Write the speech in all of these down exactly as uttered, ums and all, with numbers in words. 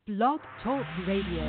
Blog Talk Radio.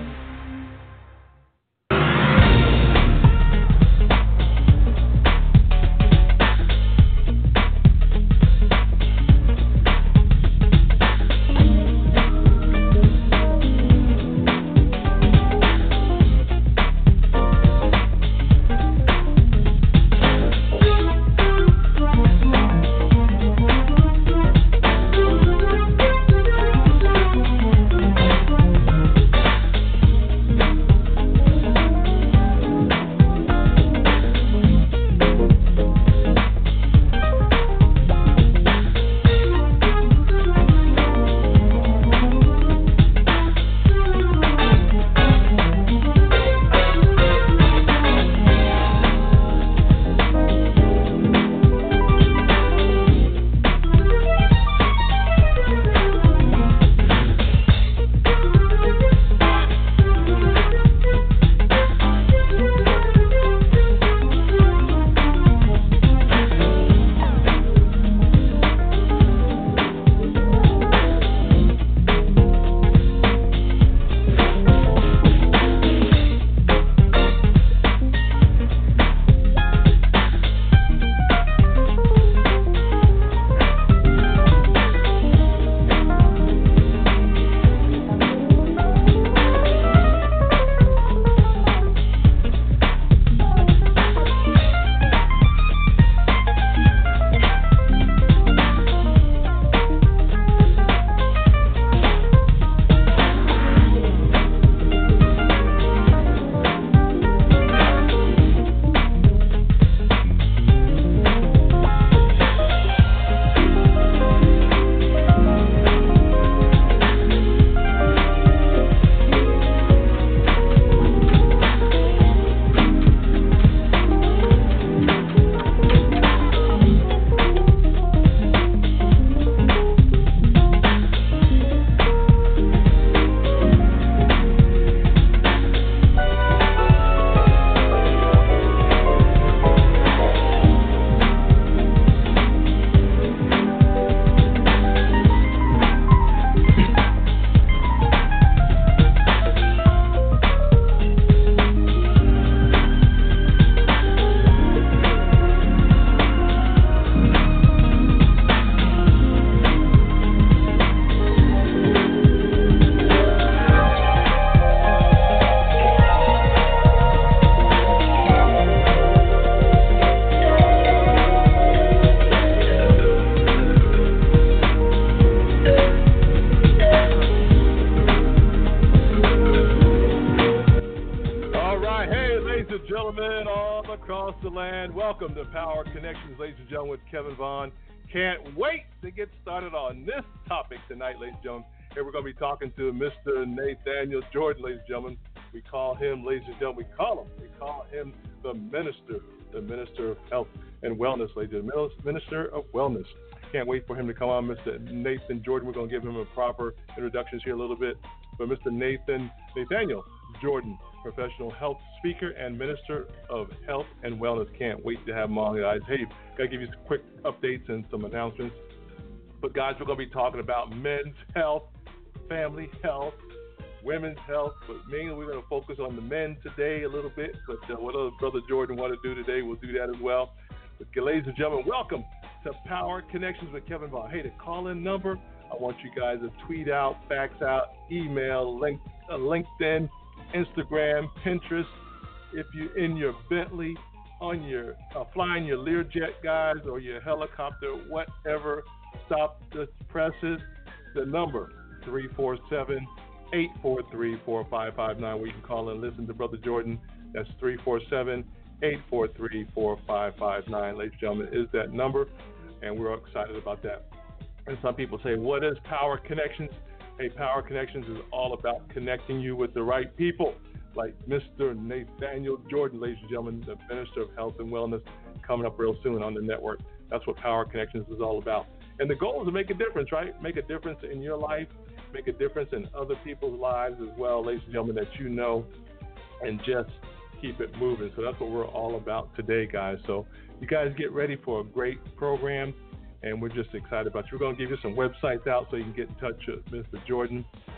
Welcome to Power Connections, ladies and gentlemen, with Kevin Vaughn. Can't wait to get started on this topic tonight, ladies and gentlemen. Here we're going to be talking to Mister Nathaniel Jordan, ladies and gentlemen. We call him, ladies and gentlemen, we call him, we call him the Minister, the Minister of Health and Wellness, ladies and gentlemen, Minister of Wellness. Can't wait for him to come on, Mister Nathan Jordan. We're going to give him a proper introduction here a little bit. But Mister Nathan, Nathaniel Jordan, professional health speaker and Minister of Health and Wellness. Can't wait to have him on, guys. Hey, got to give you some quick updates and some announcements. But, guys, we're going to be talking about men's health, family health, women's health. But mainly we're going to focus on the men today a little bit. But uh, what other Brother Jordan want to do today, we'll do that as well. But, ladies and gentlemen, welcome to Power Connections with Kevin Vaughn. Hey, the call-in number, I want you guys to tweet out, fax out, email, link, uh, LinkedIn, Instagram, Pinterest. If you're in your Bentley, on your uh, flying your Learjet, guys, or your helicopter, whatever, stop the presses. The number three four seven, eight four three, four five five nine, where you can call and listen to Brother Jordan. That's three four seven, eight four three, four five five nine, ladies and gentlemen, is that number, and we're excited about that. And some people say, what is Power Connections? Hey, Power Connections is all about connecting you with the right people, like Mister Nathaniel Jordan, ladies and gentlemen, the Minister of Health and Wellness, coming up real soon on the network. That's what Power Connections is all about. And the goal is to make a difference, right? Make a difference in your life, make a difference in other people's lives as well, ladies and gentlemen, that you know, and just keep it moving. So that's what we're all about today, guys. So you guys get ready for a great program, and we're just excited about you. We're going to give you some websites out so you can get in touch with Mister Jordan.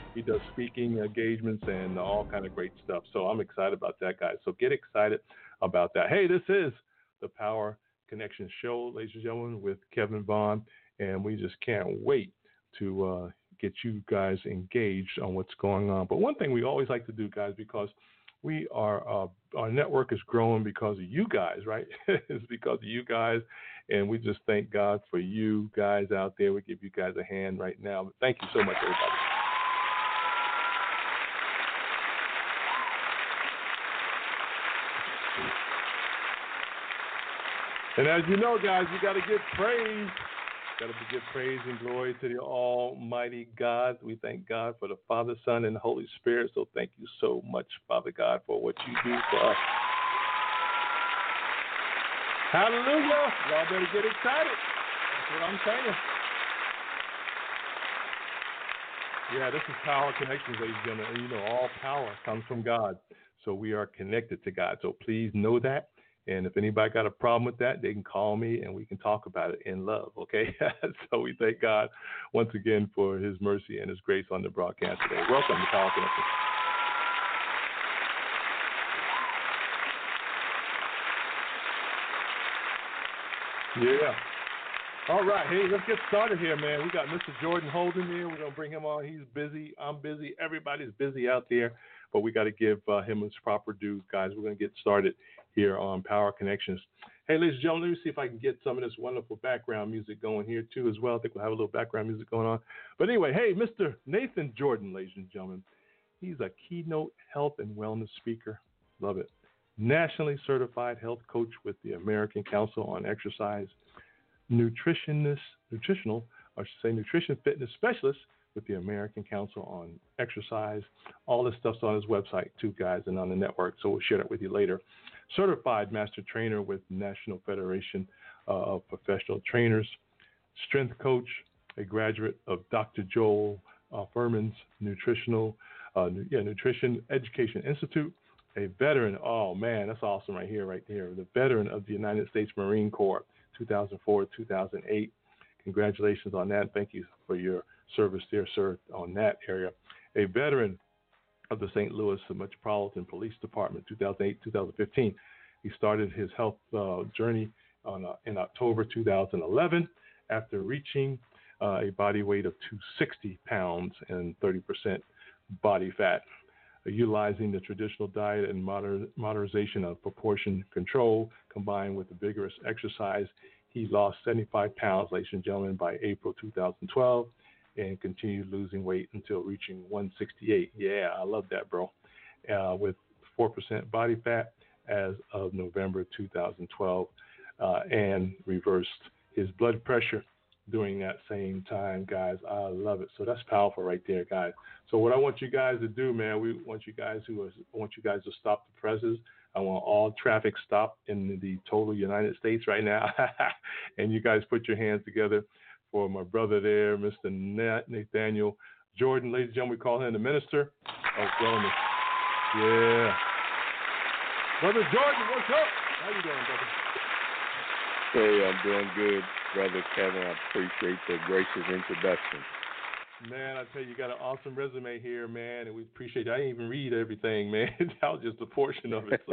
He does speaking engagements and all kind of great stuff. So I'm excited about that, guys. So get excited about that. Hey, this is the Power Connection Show, ladies and gentlemen, with Kevin Vaughn, and we just can't wait to uh, get you guys engaged on what's going on. But one thing we always like to do, guys, because we are uh, our network is growing because of you guys, right? It's because of you guys, and we just thank God for you guys out there. We give you guys a hand right now. But thank you so much, everybody. And as you know, guys, you got to give praise. Got to give praise and glory to the Almighty God. We thank God for the Father, Son, and the Holy Spirit. So thank you so much, Father God, for what you do for us. Hallelujah. Y'all better get excited. That's what I'm saying. Yeah, this is Power Connections, ladies and gentlemen. And you know, all power comes from God. So we are connected to God. So please know that. And if anybody got a problem with that, they can call me and we can talk about it in love, okay? So we thank God once again for his mercy and his grace on the broadcast today. Welcome to Power Connection. Yeah. All right. Hey, let's get started here, man. We got Mister Jordan Holden here. We're going to bring him on. He's busy. I'm busy. Everybody's busy out there, but we got to give uh, him his proper due, guys. We're going to get started here on Power Connections. Hey, ladies and gentlemen, let me see if I can get some of this wonderful background music going here, too, as well. I think we'll have a little background music going on. But anyway, hey, Mister Nathan Jordan, ladies and gentlemen. He's a keynote health and wellness speaker. Love it. Nationally certified health coach with the American Council on Exercise. Nutritionist, nutritional, or I should say nutrition fitness specialist with the American Council on Exercise. All this stuff's on his website, too, guys, and on the network, so we'll share that with you later. Certified master trainer with National Federation uh, of Professional Trainers. Strength coach, a graduate of Doctor Joel uh, Furman's Nutritional, uh, yeah, Nutrition Education Institute. A veteran, oh, man, that's awesome right here, right here. The veteran of the United States Marine Corps, two thousand four to two thousand eight. Congratulations on that. Thank you for your service there, sir, on that area. A veteran of the Saint Louis Metropolitan Police Department, two thousand eight to two thousand fifteen. He started his health uh, journey on, uh, in October two thousand eleven after reaching uh, a body weight of two hundred sixty pounds and thirty percent body fat. Uh, utilizing the traditional diet and moder- modernization of proportion control combined with the vigorous exercise, he lost seventy-five pounds, ladies and gentlemen, by April two thousand twelve. And continued losing weight until reaching one sixty-eight. Yeah, I love that, bro. Uh, with four percent body fat as of November two thousand twelve, uh, and reversed his blood pressure during that same time, guys. I love it. So that's powerful right there, guys. So what I want you guys to do, man, we want you guys who are, I want you guys to stop the presses. I want all traffic stopped in the total United States right now. And you guys put your hands together for my brother there, Mister Nathaniel Jordan. Ladies and gentlemen, we call him the Minister of Wellness. Yeah. Brother Jordan, what's up? How you doing, brother? Hey, I'm doing good, Brother Kevin. I appreciate the gracious introduction. Man, I tell you, you got an awesome resume here, man, and we appreciate it. I didn't even read everything, man. That was just a portion of it. So.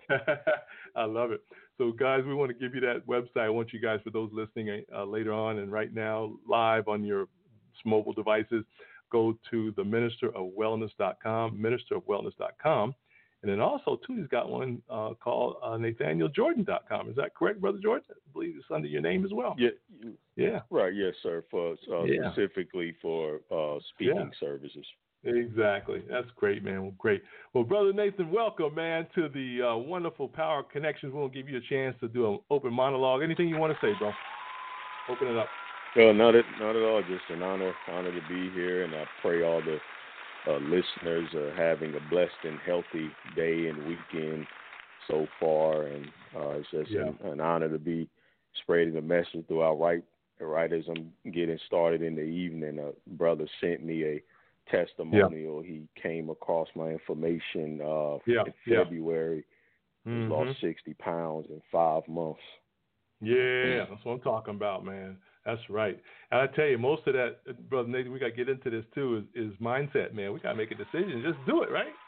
I love it. So, guys, we want to give you that website. I want you guys, for those listening uh, later on and right now, live on your mobile devices, go to the minister of wellness dot com, minister of wellness dot com. And then also, too, he's got one uh, called uh, nathaniel jordan dot com. Is that correct, Brother Jordan? I believe it's under your name as well. Yeah. Yeah. Right, yes, sir, for uh, yeah. specifically for uh, speaking yeah. services. Exactly. That's great, man. Well, great. Well, Brother Nathan, welcome, man, to the uh, wonderful Power Connections. We'll give you a chance to do an open monologue. Anything you want to say, bro? Open it up. No, not at, not at all. Just an honor, honor to be here, and I pray all the uh, listeners are having a blessed and healthy day and weekend so far, and uh, it's just yeah. an, an honor to be spreading the message throughout. Right, right as I'm getting started in the evening, a brother sent me a testimonial. Yeah. He came across my information uh, yeah. in February. Yeah. He's mm-hmm. lost sixty pounds in five months. Yeah, that's what I'm talking about, man. That's right. And I tell you, most of that, Brother Nathan, we got to get into this too, is, is mindset, man. We got to make a decision. Just do it, right?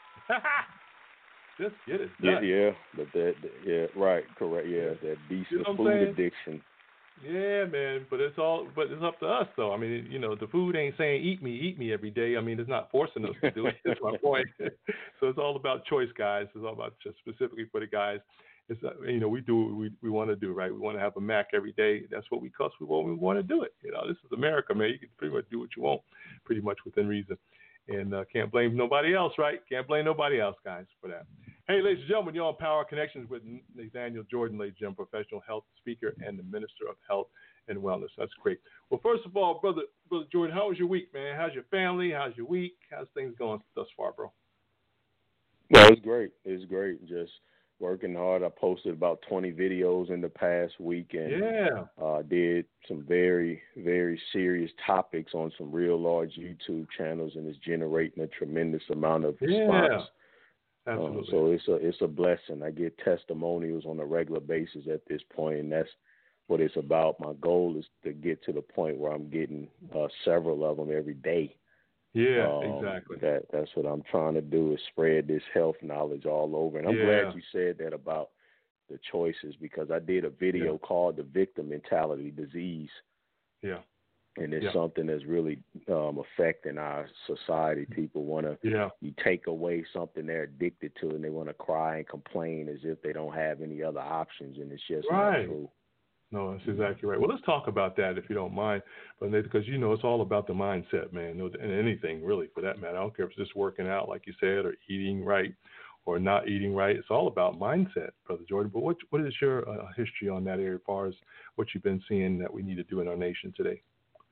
Just get it done. Yeah, yeah, but that, yeah, right, correct, yeah, that beast You know of what I'm food saying? addiction. Yeah, man, but it's all, but it's up to us, though. I mean, you know, the food ain't saying eat me, eat me every day. I mean, it's not forcing us to do it. That's my point. So it's all about choice, guys. It's all about just specifically for the guys. It's uh, you know, we do what we we want to do, right? We want to have a Mac every day. That's what we cause we want. We want to do it. You know, this is America, man. You can pretty much do what you want, pretty much within reason, and uh, can't blame nobody else, right? Can't blame nobody else, guys, for that. Hey, ladies and gentlemen, you're on Power Connections with Nathaniel Jordan, ladies and gentlemen, professional health speaker and the Minister of Health and Wellness. That's great. Well, first of all, brother, brother Jordan, how was your week, man? How's your family? How's your week? How's things going thus far, bro? Well, it's great. It's great. Just working hard. I posted about twenty videos in the past week, and yeah, uh, did some very, very serious topics on some real large YouTube channels, and it's generating a tremendous amount of response. Yeah. Absolutely. Um, so it's a it's a blessing. I get testimonials on a regular basis at this point, and that's what it's about. My goal is to get to the point where I'm getting uh, several of them every day. Yeah, um, exactly. That that's what I'm trying to do, is spread this health knowledge all over. And I'm yeah. glad you said that about the choices, because I did a video yeah. called "The Victim Mentality Disease." Yeah. And it's yeah. something that's really um, affecting our society. People want to, yeah. you take away something they're addicted to, and they want to cry and complain as if they don't have any other options, and it's just right. not true. No, that's exactly right. Well, let's talk about that if you don't mind, but because you know it's all about the mindset, man, and anything really for that matter. I don't care if it's just working out, like you said, or eating right, or not eating right. It's all about mindset, Brother Jordan. But what what is your uh, history on that area, as far as what you've been seeing that we need to do in our nation today?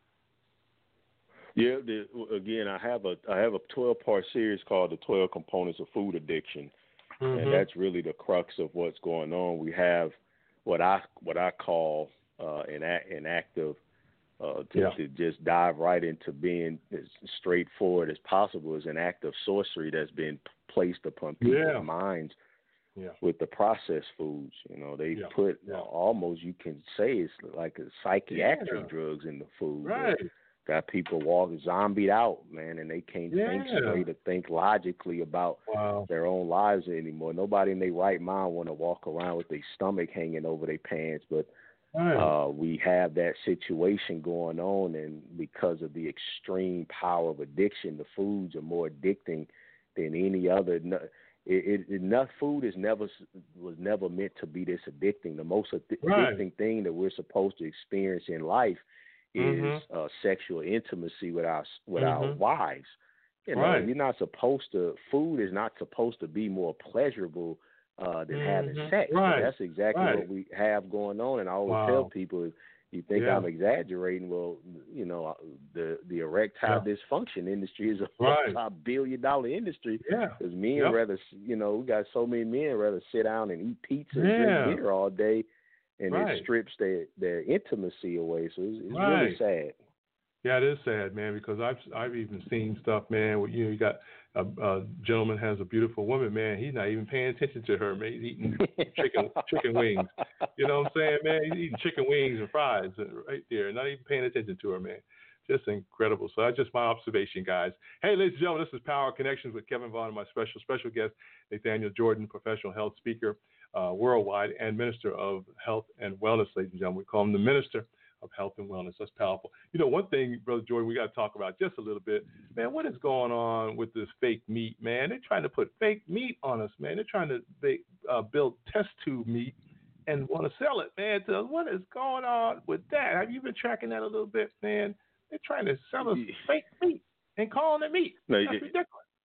Yeah, the, again, I have a I have a twelve part series called "The twelve Components of Food Addiction," mm-hmm. and that's really the crux of what's going on. We have what I what I call uh, an an active uh, to, yeah. to just dive right into being as straightforward as possible, is an act of sorcery that's been placed upon people's yeah. minds yeah. with the processed foods. You know, they yeah. put yeah. uh, almost, you can say it's like a psychiatric yeah. drugs in the food. Right. They got people walking zombied out, man, and they can't yeah. think straight or think logically about wow. their own lives anymore. Nobody in their right mind want to walk around with their stomach hanging over their pants, but right. uh, we have that situation going on, and because of the extreme power of addiction, the foods are more addicting than any other. It, it, enough food is never was never meant to be this addicting. The most addicting right. thing that we're supposed to experience in life is mm-hmm. uh, sexual intimacy with our with mm-hmm. our wives. You know, right. you're not supposed to. Food is not supposed to be more pleasurable uh, than mm-hmm. having sex. Right. That's exactly right. what we have going on. And I always wow. tell people, if you think yeah. I'm exaggerating, well, you know, the the erectile yeah. dysfunction industry is a right. multi-billion dollar industry. Yeah. Because men yep. rather, you know, we got so many men rather sit down and eat pizza yeah. and drink beer all day, and right. it strips their their intimacy away. So it's, it's right. really sad. Yeah, it is sad, man, because I've I've even seen stuff, man, where, you know, you got a, a gentleman has a beautiful woman, man, he's not even paying attention to her, man. He's eating chicken chicken wings. You know what I'm saying, man? He's eating chicken wings and fries right there, not even paying attention to her, man. Just incredible. So that's just my observation, guys. Hey, ladies and gentlemen, this is Power Connections with Kevin Vaughn, my special special guest, Nathaniel Jordan, professional health speaker uh, worldwide and Minister of Health and Wellness, ladies and gentlemen. We call him the Minister of Health and Wellness. That's powerful. You know, one thing, Brother Jordan, we got to talk about just a little bit. Man, what is going on with this fake meat, man? They're trying to put fake meat on us, man. They're trying to they, uh, build test tube meat and want to sell it, man. So what is going on with that? Have you been tracking that a little bit, man? They're trying to sell us fake meat and calling it meat. No, That's it, ridiculous.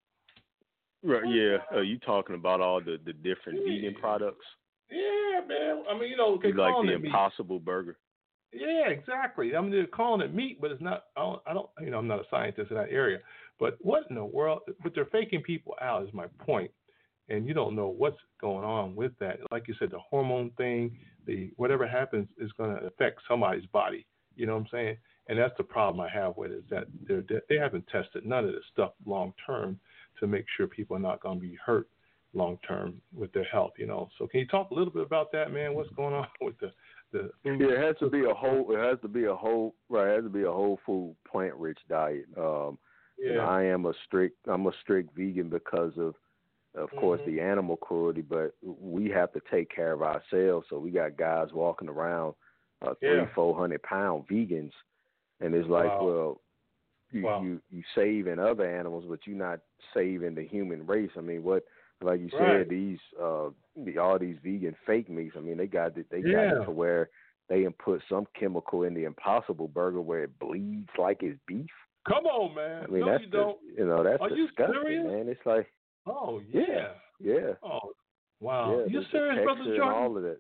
Right, yeah. Are uh, you talking about all the, the different yeah. vegan products? Yeah, man. I mean, you know, they're like calling the it Impossible meat. Burger. Yeah, exactly. I mean, they're calling it meat, but it's not. I don't, I don't. You know, I'm not a scientist in that area. But what in the world? But they're faking people out. Is my point. And you don't know what's going on with that. Like you said, the hormone thing, the whatever happens is going to affect somebody's body. You know what I'm saying? And that's the problem I have with it, is that they're, they haven't tested none of this stuff long term to make sure people are not going to be hurt long term with their health. You know. So can you talk a little bit about that, man? What's going on with the the food. Yeah, it has to be a whole. It has to be a whole. Right, it has to be a whole food, plant rich diet. Um, Yeah. You know, I am a strict. I'm a strict vegan because of, of mm-hmm. course, the animal cruelty. But we have to take care of ourselves. So we got guys walking around, uh, three, yeah. four hundred pound vegans, and it's like, wow. well, you, wow. you you saving other animals, but you're not saving the human race. I mean, what? Like you right. said, these uh, the, all these vegan fake meats. I mean, they got it. They yeah. got it to where they can put some chemical in the Impossible Burger where it bleeds like it's beef. Come on, man. I mean, no, that's you the, don't. you know, that's Are disgusting, you serious? man. It's like, oh yeah, yeah, yeah. Oh wow, yeah, you the, serious, the brother Jordan? and all of that.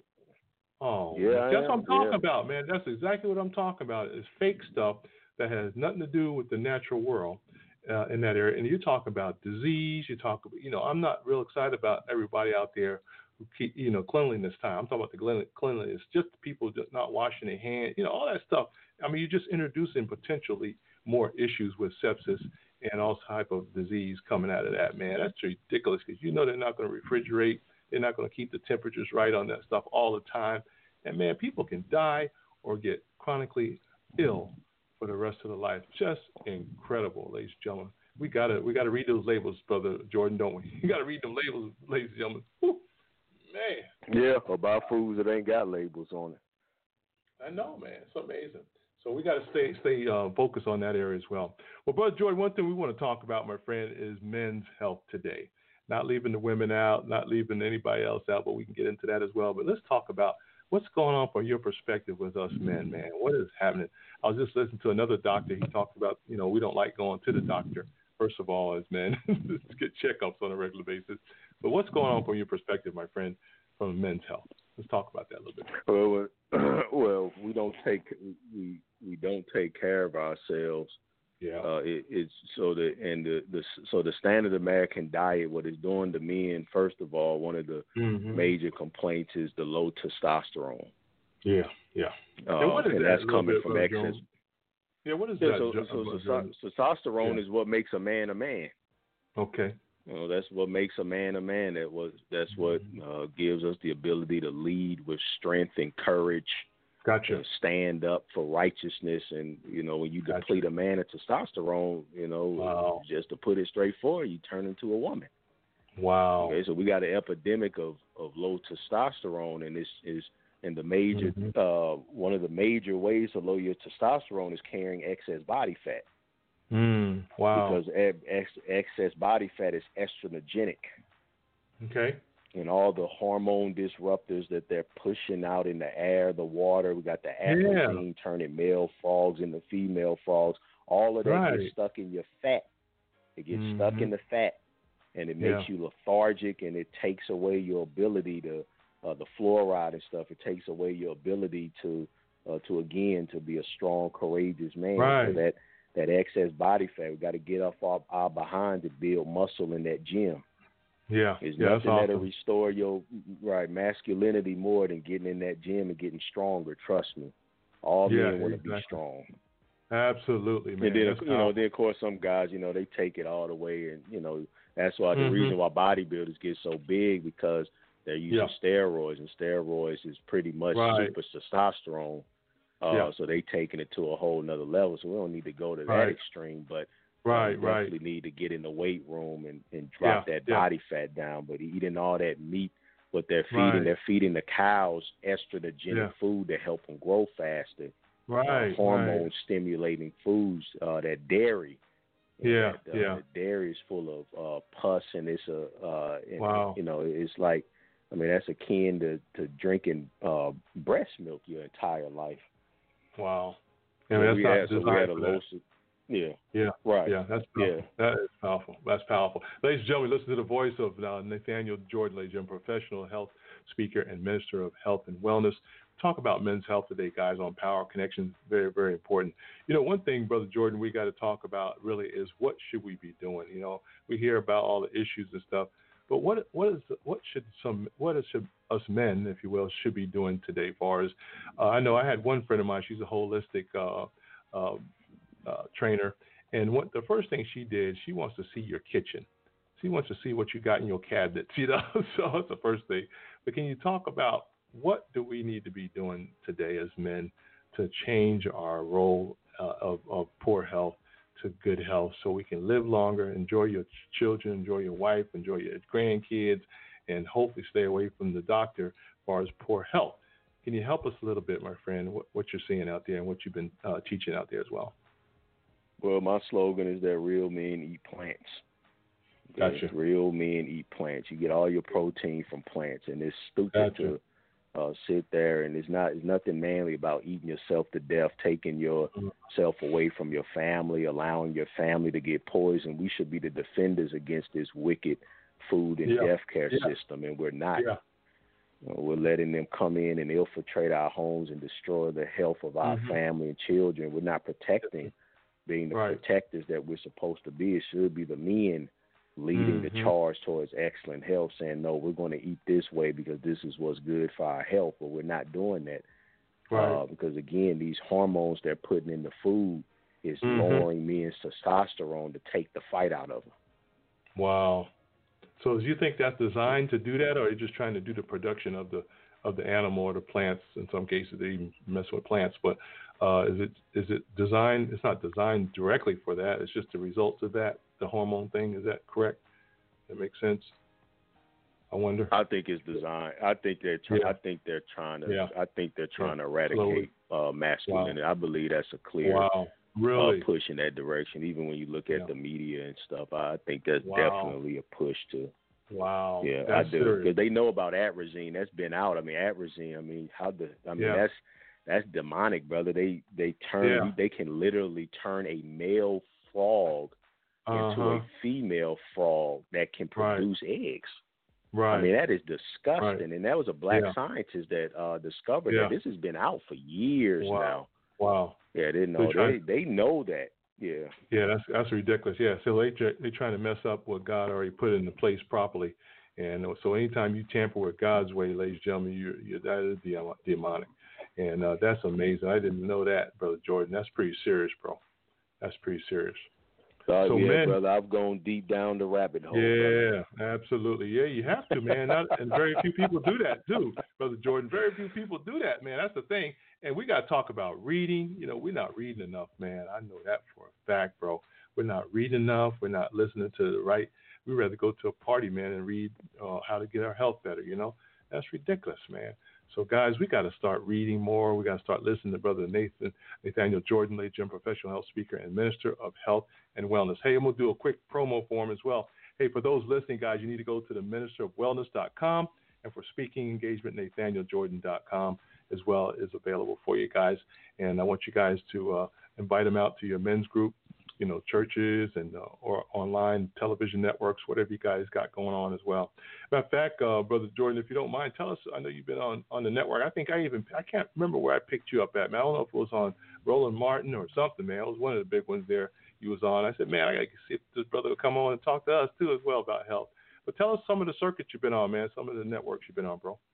Oh yeah, man. that's am, what I'm talking yeah. about, man. That's exactly what I'm talking about. It's fake stuff that has nothing to do with the natural world uh, in that area. And you talk about disease. You talk about, you know, I'm not real excited about everybody out there who keep, you know, cleanliness time. I'm talking about the cleanliness, just the people just not washing their hands, you know, all that stuff. I mean, you're just introducing potentially more issues with sepsis and all type of disease coming out of that, man. That's ridiculous because you know they're not going to refrigerate. They're not going to keep the temperatures right on that stuff all the time. And, man, people can die or get chronically ill for the rest of their life. Just incredible, ladies and gentlemen. We got to we gotta read those labels, Brother Jordan, don't we? You got to read them labels, ladies and gentlemen. Whew, man. Yeah, about foods that ain't got labels on it. I know, man. It's amazing. So we got to stay stay uh, focused on that area as well. Well, Brother Jordan, one thing we want to talk about, my friend, is men's health today. Not leaving the women out, not leaving anybody else out, but we can get into that as well. But let's talk about what's going on from your perspective with us men, man. What is happening? I was just listening to another doctor. He talked about, you know, we don't like going to the doctor, first of all, as men, to get checkups on a regular basis. But what's going on from your perspective, my friend, from men's health? Let's talk about that a little bit. Well, well, we don't take we we don't take care of ourselves. Yeah. Uh, it, it's so the and the, the so the standard American diet, what it's doing to men. First of all, one of the mm-hmm. major complaints is the low testosterone. Yeah, yeah. Uh, and what is and that that's coming bit, from uh, excess. Jones? Yeah, what is yeah, that? So, Jo- so, uh, so, so testosterone yeah. is what makes a man a man. Okay. You know, that's what makes a man a man. That was that's what uh, gives us the ability to lead with strength and courage. Gotcha. To stand up for righteousness, and you know, when you gotcha. deplete a man of testosterone, you know, wow. just to put it straight forward, you turn into a woman. Wow. Okay, so we got an epidemic of, of low testosterone, and this is and the major mm-hmm. uh, one of the major ways to lower your testosterone is carrying excess body fat. Mm, wow. Because ex- excess body fat is estrogenic. Okay. And all the hormone disruptors that they're pushing out in the air, the water. We got the atrazine yeah. turning male frogs into female frogs. All of that right. gets stuck in your fat. It gets mm-hmm. stuck in the fat, and it makes yeah. you lethargic, and it takes away your ability to, uh, the fluoride and stuff, it takes away your ability to, uh, to again, to be a strong, courageous man. Right. So that, that excess body fat, we got to get off our, our behind to build muscle in that gym. Yeah, There's yeah, nothing awesome. that'll restore your right masculinity more than getting in that gym and getting stronger. Trust me, all yeah, men want to exactly. be strong. Absolutely, man. And then that's you powerful. know, then of course some guys, you know, they take it all the way, and you know that's why the mm-hmm. reason why bodybuilders get so big because they're using yeah. steroids, and steroids is pretty much right. super testosterone. Uh, yeah. So they taking it to a whole nother level. So we don't need to go to right. that extreme, but. Right, um, right. Definitely need to get in the weight room and, and drop yeah, that yeah. body fat down. But eating all that meat, what they're feeding, right. they're feeding the cows estrogenic yeah. food to help them grow faster. Right, uh, hormone right. stimulating foods, uh, that dairy. Yeah, that, uh, yeah. The dairy is full of uh, pus, and it's a, uh, and, wow. you know, it's like, I mean, that's akin to, to drinking uh, breast milk your entire life. Wow. Yeah, I mean, we, that's had, not so we had a for low. that. Yeah. Yeah. Right. Yeah. That's powerful. Yeah. That is powerful. That's powerful. Ladies and gentlemen, listen to the voice of uh, Nathaniel Jordan, ladies and gentlemen, professional health speaker and minister of health and wellness. Talk about men's health today, guys, on Power Connections. Very, very important. You know, one thing, Brother Jordan, we got to talk about really is what should we be doing? You know, we hear about all the issues and stuff, but what what is what should some what is should us men, if you will, should be doing today? As far as uh, I know, I had one friend of mine. She's a holistic uh, uh, uh, trainer, and what the first thing she did, she wants to see your kitchen. She wants to see what you got in your cabinets. You know, so that's the first thing. But can you talk about what do we need to be doing today as men to change our role uh, of, of poor health to good health so we can live longer, enjoy your ch- children, enjoy your wife, enjoy your grandkids, and hopefully stay away from the doctor as far as poor health? Can you help us a little bit, my friend, what, what you're seeing out there and what you've been uh, teaching out there as well? Well, my slogan is that real men eat plants. Okay? Gotcha. Real men eat plants. You get all your protein from plants, and it's stupid Gotcha. to uh, sit there, and it's not. It's nothing manly about eating yourself to death, taking yourself away from your family, allowing your family to get poisoned. We should be the defenders against this wicked food and Yeah. death care Yeah. system, and we're not. Yeah. You know, we're letting them come in and infiltrate our homes and destroy the health of our Mhm. family and children. We're not protecting, being the Right. protectors that we're supposed to be. It should be the men leading Mhm. the charge towards excellent health, saying, no, we're going to eat this way because this is what's good for our health, but we're not doing that. Right. Uh, because, again, these hormones they're putting in the food is Mhm. lowering men's testosterone to take the fight out of them. Wow. So do you think that's designed to do that, or are you just trying to do the production of the of the animal or the plants? In some cases, they even mess with plants. But uh, is it is it designed? It's not designed directly for that. It's just the results of that, the hormone thing. Is that correct? That makes sense. I wonder. I think it's designed. I think they're. Try- Yeah. I think they're trying to. Yeah. I think they're trying Yeah. to eradicate uh, masculinity. Wow. I believe that's a clear Wow. Really? uh, push in that direction. Even when you look at Yeah. the media and stuff, I think that's Wow. definitely a push to. Wow. Yeah, That's I do serious. because they know about atrazine. That's been out. I mean, atrazine. I mean, how the? I mean, Yeah. that's that's demonic, brother. They they turn. Yeah. They can literally turn a male frog into Uh-huh. a female frog that can Right. produce eggs. Right. I mean, that is disgusting. Right. And that was a black Yeah. scientist that uh, discovered Yeah. that. This has been out for years Wow. now. Wow. Yeah, they They're know. trying- They they know that. Yeah. Yeah, that's that's ridiculous. Yeah, so they try- they trying to mess up what God already put into place properly, and so anytime you tamper with God's way, ladies and gentlemen, you you that is de- demonic, and uh, that's amazing. I didn't know that, Brother Jordan. That's pretty serious, bro. That's pretty serious. Uh, So, yeah, men- brother, I've gone deep down the rabbit hole. Yeah, brother. absolutely. Yeah, you have to, man. Not, and very few people do that too, Brother Jordan. Very few people do that, man. That's the thing. And we got to talk about reading. You know, we're not reading enough, man. I know that for a fact, bro. We're not reading enough. We're not listening to the right. We'd rather go to a party, man, and read uh, how to get our health better. You know, that's ridiculous, man. So, guys, we got to start reading more. We got to start listening to Brother Nathan Nathaniel Jordan, late Jim, professional health speaker and minister of health and wellness. Hey, I'm going to do a quick promo for him as well. Hey, for those listening, guys, you need to go to the minister of wellness dot com, and for speaking engagement, nathaniel jordan dot com as well is available for you guys. And I want you guys to uh, invite them out to your men's group, you know, churches and uh, or online television networks, whatever you guys got going on as well. Matter of fact, uh, Brother Jordan, if you don't mind, tell us. I know you've been on, on the network. I think I even I can't remember where I picked you up at, man. I don't know if it was on Roland Martin or something, man. It was one of the big ones there you was on. I said, man, I got to see if this brother would come on and talk to us too as well about health. But tell us some of the circuits you've been on, man. Some of the networks you've been on, bro.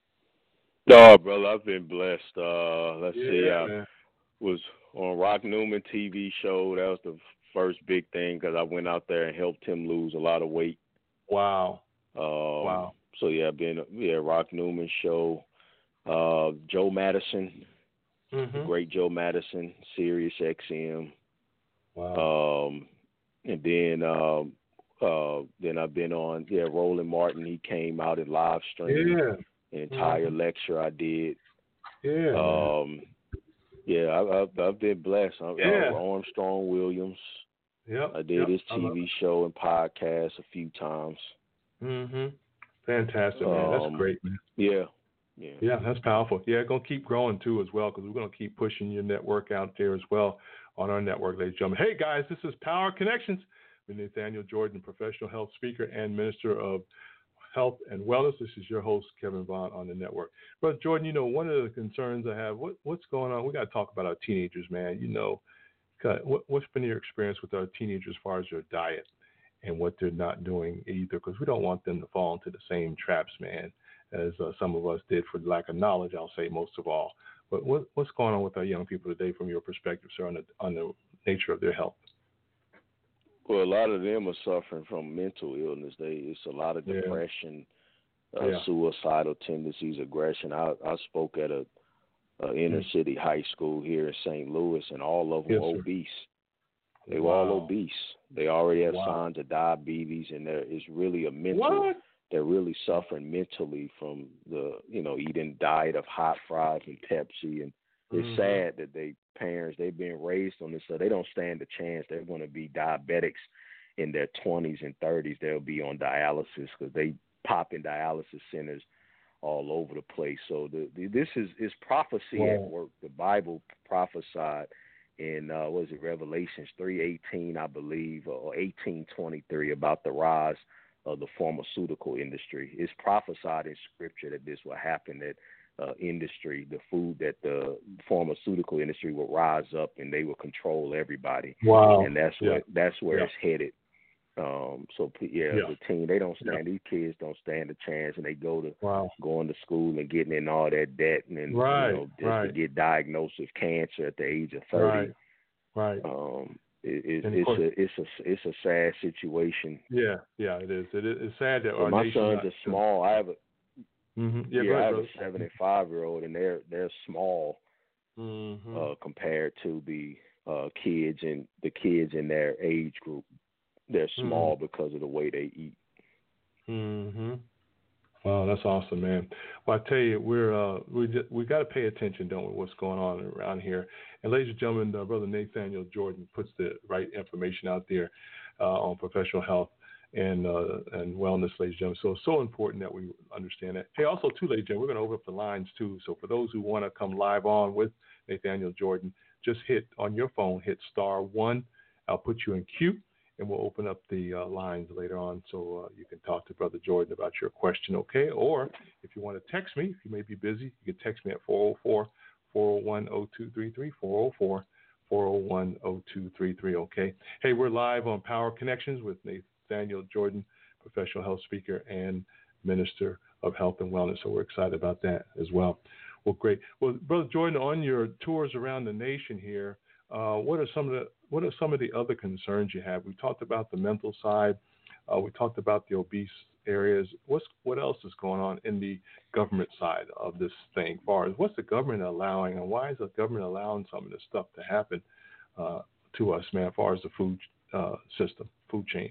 No, brother, I've been blessed. Uh, let's Yeah, see. I man. was on Rock Newman T V show. That was the first big thing because I went out there and helped him lose a lot of weight. Wow. Um, Wow. So yeah, I've been yeah Rock Newman show. Uh, Joe Madison, Mm-hmm. the great Joe Madison, Sirius X M. Wow. Um, and then um, uh, then I've been on yeah Roland Martin. He came out and live streamed Yeah. the entire Mhm. lecture I did. Yeah. man. Um, yeah, I, I've, I've been blessed. I, Yeah. uh, Armstrong Williams. Yep. I did yep. his I T love V show and podcast a few times. Mm-hmm. Fantastic, man. That's Um, great, man. Yeah, yeah. Yeah, that's powerful. Yeah, going to keep growing too as well because we're going to keep pushing your network out there as well on our network, ladies and gentlemen. Hey, guys, this is Power Connections with Nathaniel Jordan, professional health speaker and minister of health and wellness. This is your host, Kevin Vaughn, on the network. Brother Jordan, you know, one of the concerns I have, what, what's going on? We got to talk about our teenagers, man. You know, what, what's been your experience with our teenagers as far as their diet and what they're not doing either? Because we don't want them to fall into the same traps, man, as uh, some of us did for lack of knowledge, I'll say most of all. But what, what's going on with our young people today from your perspective, sir, on the, on the nature of their health? Well, a lot of them are suffering from mental illness. They It's a lot of Yeah. depression. uh, yeah. suicidal tendencies, aggression. I, I spoke at a, a inner mm. city high school here in Saint Louis, and all of them Yes, were sir. obese. They wow. were all obese. They already have wow. signs of diabetes, and there is really a mental. What? They're really suffering mentally from the, you know, eating diet of hot fries and Pepsi, and it's mm-hmm. sad that they parents they've been raised on this, so they don't stand a chance. They're going to be diabetics in their twenties and thirties. They'll be on dialysis because they pop in dialysis centers all over the place. So the, the, this is is prophecy wow. at work. The Bible prophesied in uh, what is it, Revelations three eighteen, I believe, or eighteen twenty three, about the rise of the pharmaceutical industry. It's prophesied in Scripture that this will happen. That uh, industry, the food, that the pharmaceutical industry will rise up and they will control everybody. Wow. And that's yeah. where that's where yeah. it's headed. Um, so yeah, yeah. the team, they don't stand. Yeah. These kids don't stand a chance, and they go to wow. going to school and getting in all that debt, and then, right. you know, just right. to get diagnosed with cancer at the age of thirty. Right. Right. Um, it, it, and it's course, a it's a it's a sad situation. Yeah. Yeah. It is. It is. It's sad that so our my nation sons are small. I have a mm-hmm. yeah. yeah. Go ahead, I have brother. a seven and five year old, and they're they're small mm-hmm. uh, compared to the uh, kids and the kids in their age group. They're small mm-hmm. because of the way they eat. Mm-hmm. Wow, that's awesome, man. Well, I tell you, we're uh, we just, we got to pay attention, don't we? What's going on around here? And ladies and gentlemen, uh, Brother Nathaniel Jordan puts the right information out there uh, on professional health and uh, and wellness, ladies and gentlemen. So it's so important that we understand that. Hey, also too, ladies and gentlemen, we're going to open up the lines too. So for those who want to come live on with Nathaniel Jordan, just hit on your phone, hit star one. I'll put you in queue. And we'll open up the uh, lines later on so uh, you can talk to Brother Jordan about your question, okay? Or if you want to text me, if you may be busy, you can text me at four oh four, four oh one, oh two three three, four oh four, four oh one, oh two three three, okay? Hey, we're live on Power Connections with Nathaniel Jordan, professional health speaker and minister of health and wellness, so we're excited about that as well. Well, great. Well, Brother Jordan, on your tours around the nation here, Uh, what are some of the what are some of the other concerns you have? We talked about the mental side. Uh, we talked about the obese areas. What's what else is going on in the government side of this thing? As far as what's the government allowing, and why is the government allowing some of this stuff to happen uh, to us, man? As far as the food uh, system, food chain.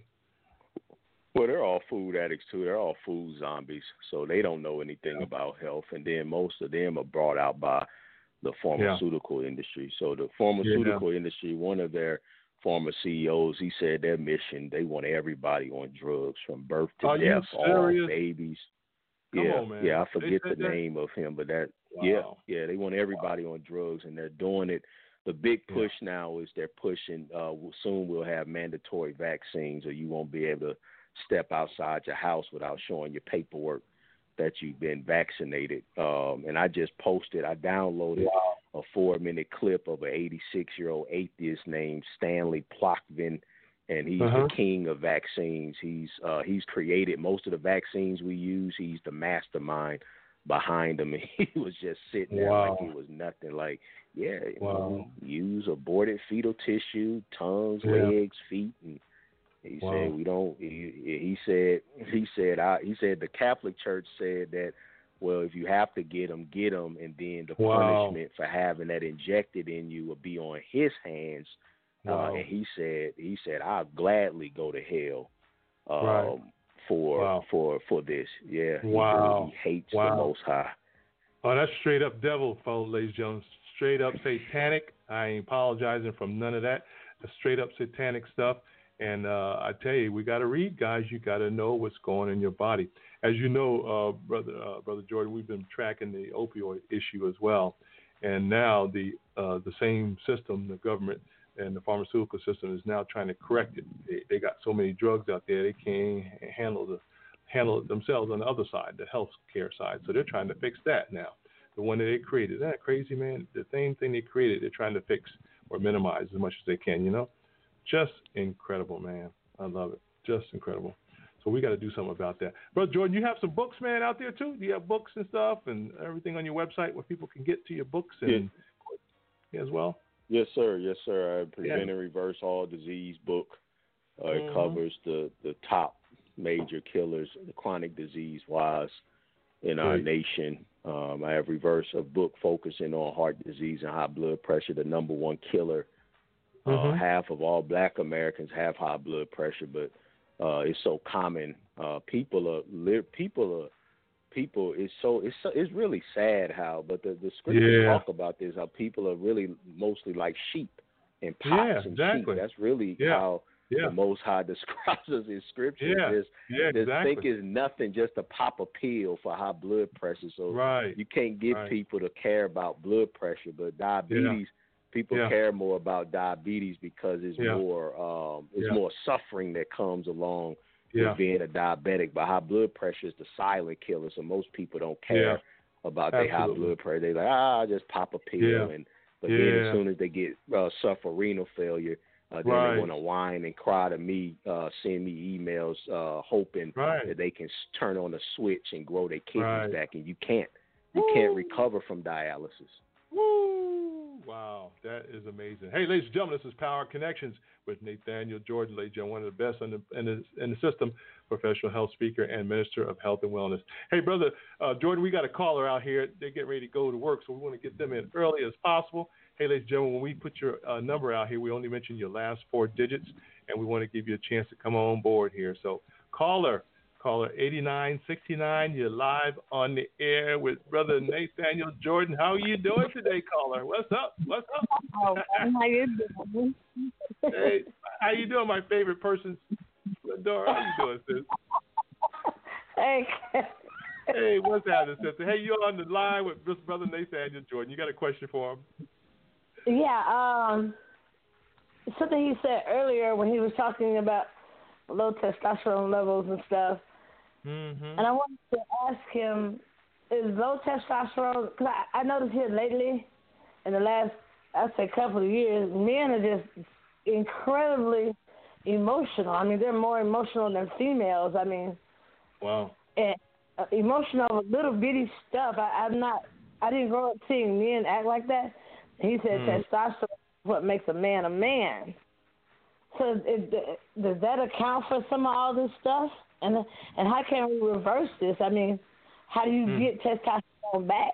Well, they're all food addicts too. They're all food zombies, so they don't know anything yeah. about health. And then most of them are brought out by the pharmaceutical yeah. industry. So the pharmaceutical yeah. industry, one of their former C E Os, he said their mission, they want everybody on drugs from birth to Are death, all babies. Come yeah, on, man. yeah, I forget the that? name of him, but that, wow. yeah, yeah, they want everybody wow. on drugs, and they're doing it. The big push yeah. now is they're pushing, uh, soon we'll have mandatory vaccines, or you won't be able to step outside your house without showing your paperwork that you've been vaccinated. Um, and I just posted, I downloaded wow. a four-minute clip of an eighty-six-year-old atheist named Stanley Plotkin, and he's uh-huh. the king of vaccines. He's uh, he's created most of the vaccines we use. He's the mastermind behind them. And he was just sitting there wow. like it was nothing. Like, yeah, you wow. know, we use aborted fetal tissue, tongues, yeah. legs, feet, and He wow. said we don't. He, he said he said I. He said the Catholic Church said that. Well, if you have to get them, get them, and then the wow. punishment for having that injected in you will be on his hands. Wow. Uh, and he said he said I'll gladly go to hell um, right. for wow. for for this. Yeah. Wow. He, he hates wow. the Most High. Oh, that's straight up devil, folks, ladies and gentlemen. Straight up satanic. I ain't apologizing from none of that. That's straight up satanic stuff. And uh, I tell you, we got to read, guys. You got to know what's going on in your body. As you know, uh, brother, uh, brother Jordan, we've been tracking the opioid issue as well. And now the uh, the same system, the government and the pharmaceutical system, is now trying to correct it. They, they got so many drugs out there, they can't handle the handle it themselves on the other side, the health care side. So they're trying to fix that now. The one that they created, isn't that crazy, man? The same thing they created, they're trying to fix or minimize as much as they can. You know. Just incredible, man. I love it. Just incredible. So we got to do something about that. Brother Jordan, you have some books, man, out there, too? Do you have books and stuff and everything on your website where people can get to your books and yeah. as well? Yes, sir. Yes, sir. I Prevent yeah. and Reverse All Disease book. Uh, mm-hmm. It covers the, the top major killers, the chronic disease-wise, in our right. nation. Um, I have reversed a book focusing on heart disease and high blood pressure, the number one killer. Mm-hmm. Uh, half of all black Americans have high blood pressure, but uh, it's so common. Uh, people are li- people are people. It's so it's so, it's really sad how, but the the scriptures yeah. talk about this, how people are really mostly like sheep and pops yeah, and exactly. sheep. That's really yeah. how yeah. the Most High describes us in scripture. Yeah, just, yeah, just exactly. think it's nothing just to pop a pill for high blood pressure. So right. you can't get right. people to care about blood pressure, but diabetes. Yeah. People yeah. care more about diabetes because it's yeah. more um, it's yeah. more suffering that comes along yeah. with being a diabetic. But high blood pressure is the silent killer, so most people don't care yeah. about their high blood pressure. They like ah, just pop a pill, yeah. and but yeah. then as soon as they get uh, suffer renal failure, uh, then right. they want to whine and cry to me, uh, send me emails, uh, hoping right. that they can turn on the switch and grow their kidneys right. back, and you can't. You Woo. can't recover from dialysis. Woo! Wow, that is amazing. Hey, ladies and gentlemen, this is Power Connections with Nathaniel Jordan, ladies and gentlemen, one of the best in the, in the, in the system, professional health speaker and minister of health and wellness. Hey, brother uh, Jordan, we got a caller out here. They're getting ready to go to work, so we want to get them in early as possible. Hey, ladies and gentlemen, when we put your uh, number out here, we only mention your last four digits, and we want to give you a chance to come on board here. So, caller. Caller eighty-nine sixty-nine, you're live on the air with Brother Nathaniel Jordan. How are you doing today, caller? What's up? What's up? Oh, how you doing? Hey, how you doing, my favorite person? Dora, how you doing, sis? Hey. Hey, what's happening, sister? Hey, you're on the line with Brother Nathaniel Jordan. You got a question for him? Yeah, um, something he said earlier when he was talking about low testosterone levels and stuff. Mm-hmm. And I wanted to ask him, is low testosterone, because I, I noticed here lately, in the last, I'd say, couple of years, men are just incredibly emotional. I mean, they're more emotional than females. I mean, wow. And, uh, emotional over little bitty stuff. I, I'm not, I didn't grow up seeing men act like that. He said mm. testosterone is what makes a man a man. So it, does that account for some of all this stuff? And and how can we reverse this? I mean, how do you mm. get testosterone back?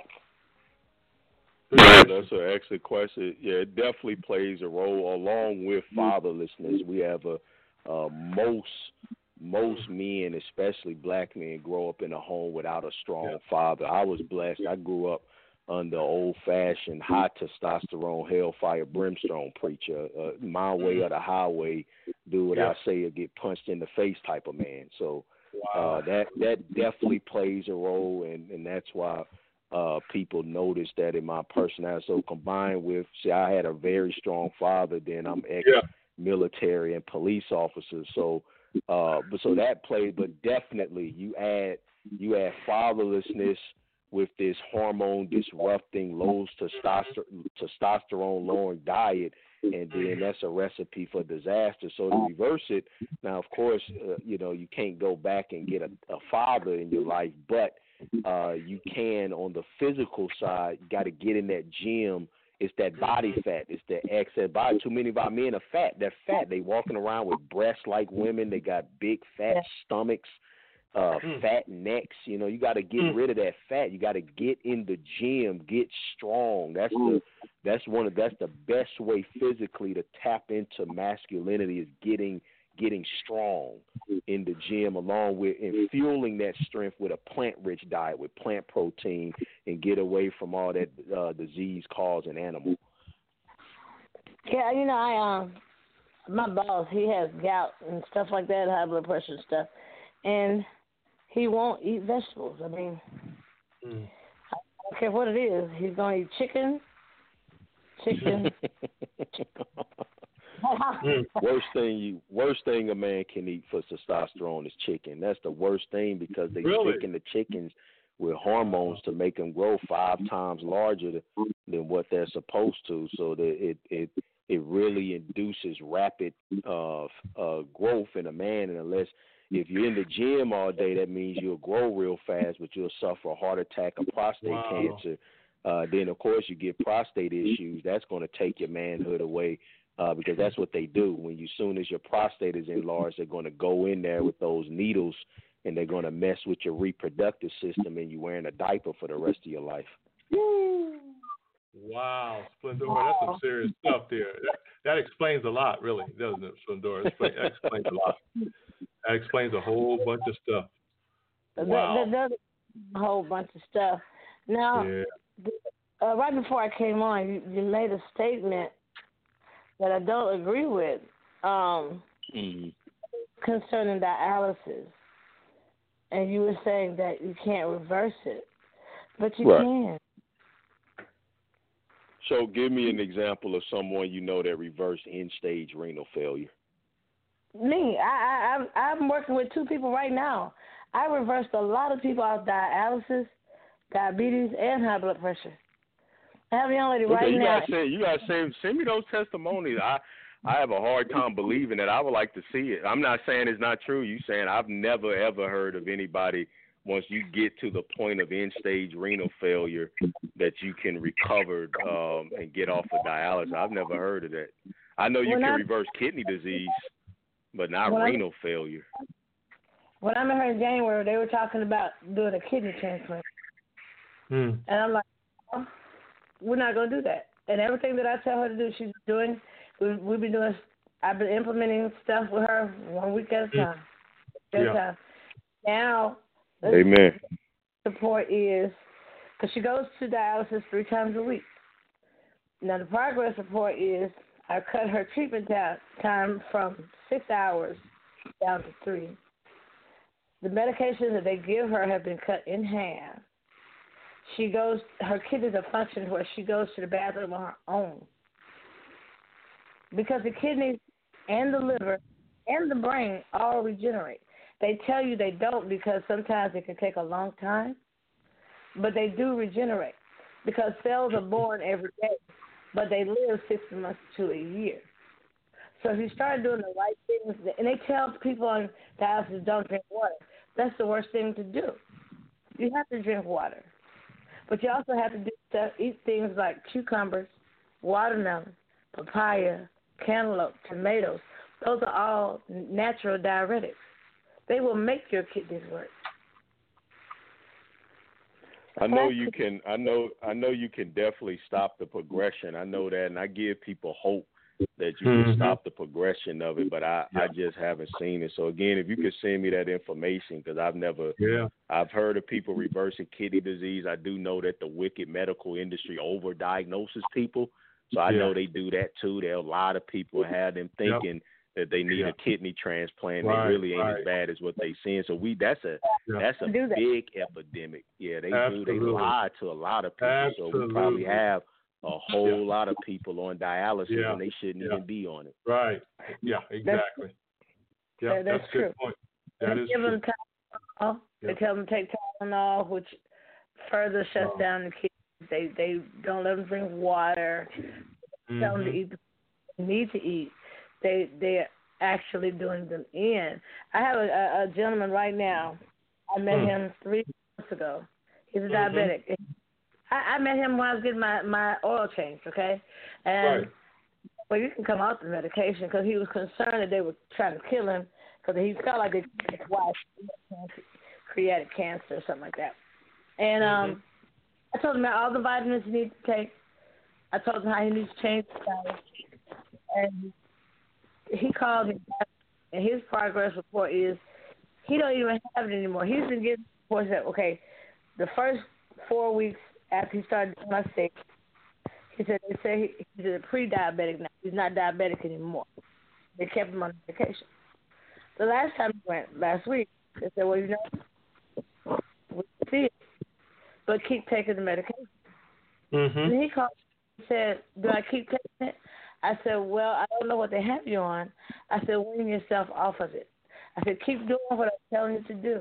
Yeah, that's an excellent question. Yeah, it definitely plays a role. Along with fatherlessness, we have a uh, most most men, especially black men, grow up in a home without a strong yeah. father. I was blessed. I grew up under old-fashioned, high testosterone, hellfire, brimstone preacher, uh, my way or the highway, do what yeah. I say or get punched in the face type of man. So wow. uh, that that definitely plays a role, and, and that's why uh, people notice that in my personality. So combined with, see, I had a very strong father, then I'm ex-military and police officer. So, uh, but so that played, but definitely you add you add fatherlessness with this hormone disrupting, low testosterone, testosterone lowering diet, and then that's a recipe for disaster. So to reverse it, now of course, uh, you know, you can't go back and get a, a father in your life, but uh, you can on the physical side. You got to get in that gym. It's that body fat. It's that excess body. Too many of our men are fat. They're fat. They walking around with breasts like women. They got big fat stomachs. Uh, mm. Fat necks, you know, you got to get mm. rid of that fat. You got to get in the gym, get strong. That's mm. the that's one of that's the best way physically to tap into masculinity is getting getting strong in the gym, along with and fueling that strength with a plant-rich diet with plant protein, and get away from all that uh, disease-causing animal. Yeah, you know, I um, my boss, he has gout and stuff like that, high blood pressure and stuff, and he won't eat vegetables. I mean, mm. I don't care what it is. He's going to eat chicken, chicken. worst thing you, worst thing a man can eat for testosterone is chicken. That's the worst thing because they really? sicken the chickens with hormones to make them grow five times larger than what they're supposed to. So that it it it really induces rapid uh, uh, growth in a man, and unless if you're in the gym all day, that means you'll grow real fast, but you'll suffer a heart attack or prostate wow. cancer. Uh, then, of course, you get prostate issues. That's going to take your manhood away uh, because that's what they do. When you, soon as your prostate is enlarged, they're going to go in there with those needles and they're going to mess with your reproductive system, and you're wearing a diaper for the rest of your life. Wow, Splendora, that's some serious stuff there. That, that explains a lot, really, doesn't it, Splendora? That explains a lot. That explains a whole bunch of stuff. Wow. That, that does a whole bunch of stuff. Now, yeah. uh, right before I came on, you, you made a statement that I don't agree with um, mm-hmm. concerning dialysis. And you were saying that you can't reverse it, but you right. can. So give me an example of someone you know that reversed end-stage renal failure. Me. I, I, I'm working with two people right now. I reversed a lot of people off dialysis, diabetes, and high blood pressure. I have a young lady okay, right you now. Gotta send, you got to send, send me those testimonies. I, I have a hard time believing it. I would like to see it. I'm not saying it's not true. You saying I've never, ever heard of anybody once you get to the point of end-stage renal failure that you can recover um, and get off of dialysis. I've never heard of that. I know you when can I, reverse kidney disease, but not renal I, failure. When I met her in January, they were talking about doing a kidney transplant. Hmm. And I'm like, oh, we're not going to do that. And everything that I tell her to do, she's doing. We, we've been doing, I've been implementing stuff with her one week at a time. At yeah. a time. Now, Amen. Support is, because she goes to dialysis three times a week. Now, the progress report is I cut her treatment time from six hours down to three. The medications that they give her have been cut in half. She goes, her kidneys are functioning where she goes to the bathroom on her own. Because the kidneys and the liver and the brain all regenerate. They tell you they don't because sometimes it can take a long time, but they do regenerate because cells are born every day, but they live six months to a year. So if you start doing the right things, and they tell people on dialysis don't drink water, that's the worst thing to do. You have to drink water, but you also have to do stuff, eat things like cucumbers, watermelon, papaya, cantaloupe, tomatoes. Those are all natural diuretics. They will make your kidneys work. I know you can. I know. I know you can definitely stop the progression. I know that, and I give people hope that you mm-hmm. can stop the progression of it. But I, yeah. I just haven't seen it. So again, if you could send me that information, because I've never. Yeah. I've heard of people reversing kidney disease. I do know that the wicked medical industry overdiagnoses people. So I yeah. know they do that too. There are a lot of people have them thinking. Yep. That they need yeah. a kidney transplant. Right, they really ain't right. as bad as what they seeing. So we that's a yeah. that's a that. big epidemic. Yeah, they Absolutely. do. They lie to a lot of people. Absolutely. So we probably have a whole yeah. lot of people on dialysis yeah. and they shouldn't yeah. even be on it. Right. Yeah, exactly. Yeah, that, that's, that's a good true. point. That they is give true. Them Tylenol. Yeah. They tell them to take Tylenol, which further shuts oh. down the kidneys. They they don't let them drink water. Mm-hmm. Tell them to eat the they need to eat. They they actually doing them in. I have a, a, a gentleman right now. I met mm. him three months ago. He's a mm-hmm. diabetic. I, I met him when I was getting my, my oil changed, okay? And, right. well, you can come off the medication because he was concerned that they were trying to kill him because he felt like his wife had created cancer or something like that. And mm-hmm. um, I told him about all the vitamins he needs to take. I told him how he needs to change his diet. And he called me back, and his progress report is he don't even have it anymore. He's been getting reports that, okay, the first four weeks after he started doing my sick, he said they say he, he's a pre-diabetic now. He's not diabetic anymore. They kept him on medication. The last time he went, last week, they said, well, you know, we can see it, but keep taking the medication. Mm-hmm. And he called and said, do I keep taking it? I said, well, I don't know what they have you on. I said, wean yourself off of it. I said, keep doing what I'm telling you to do.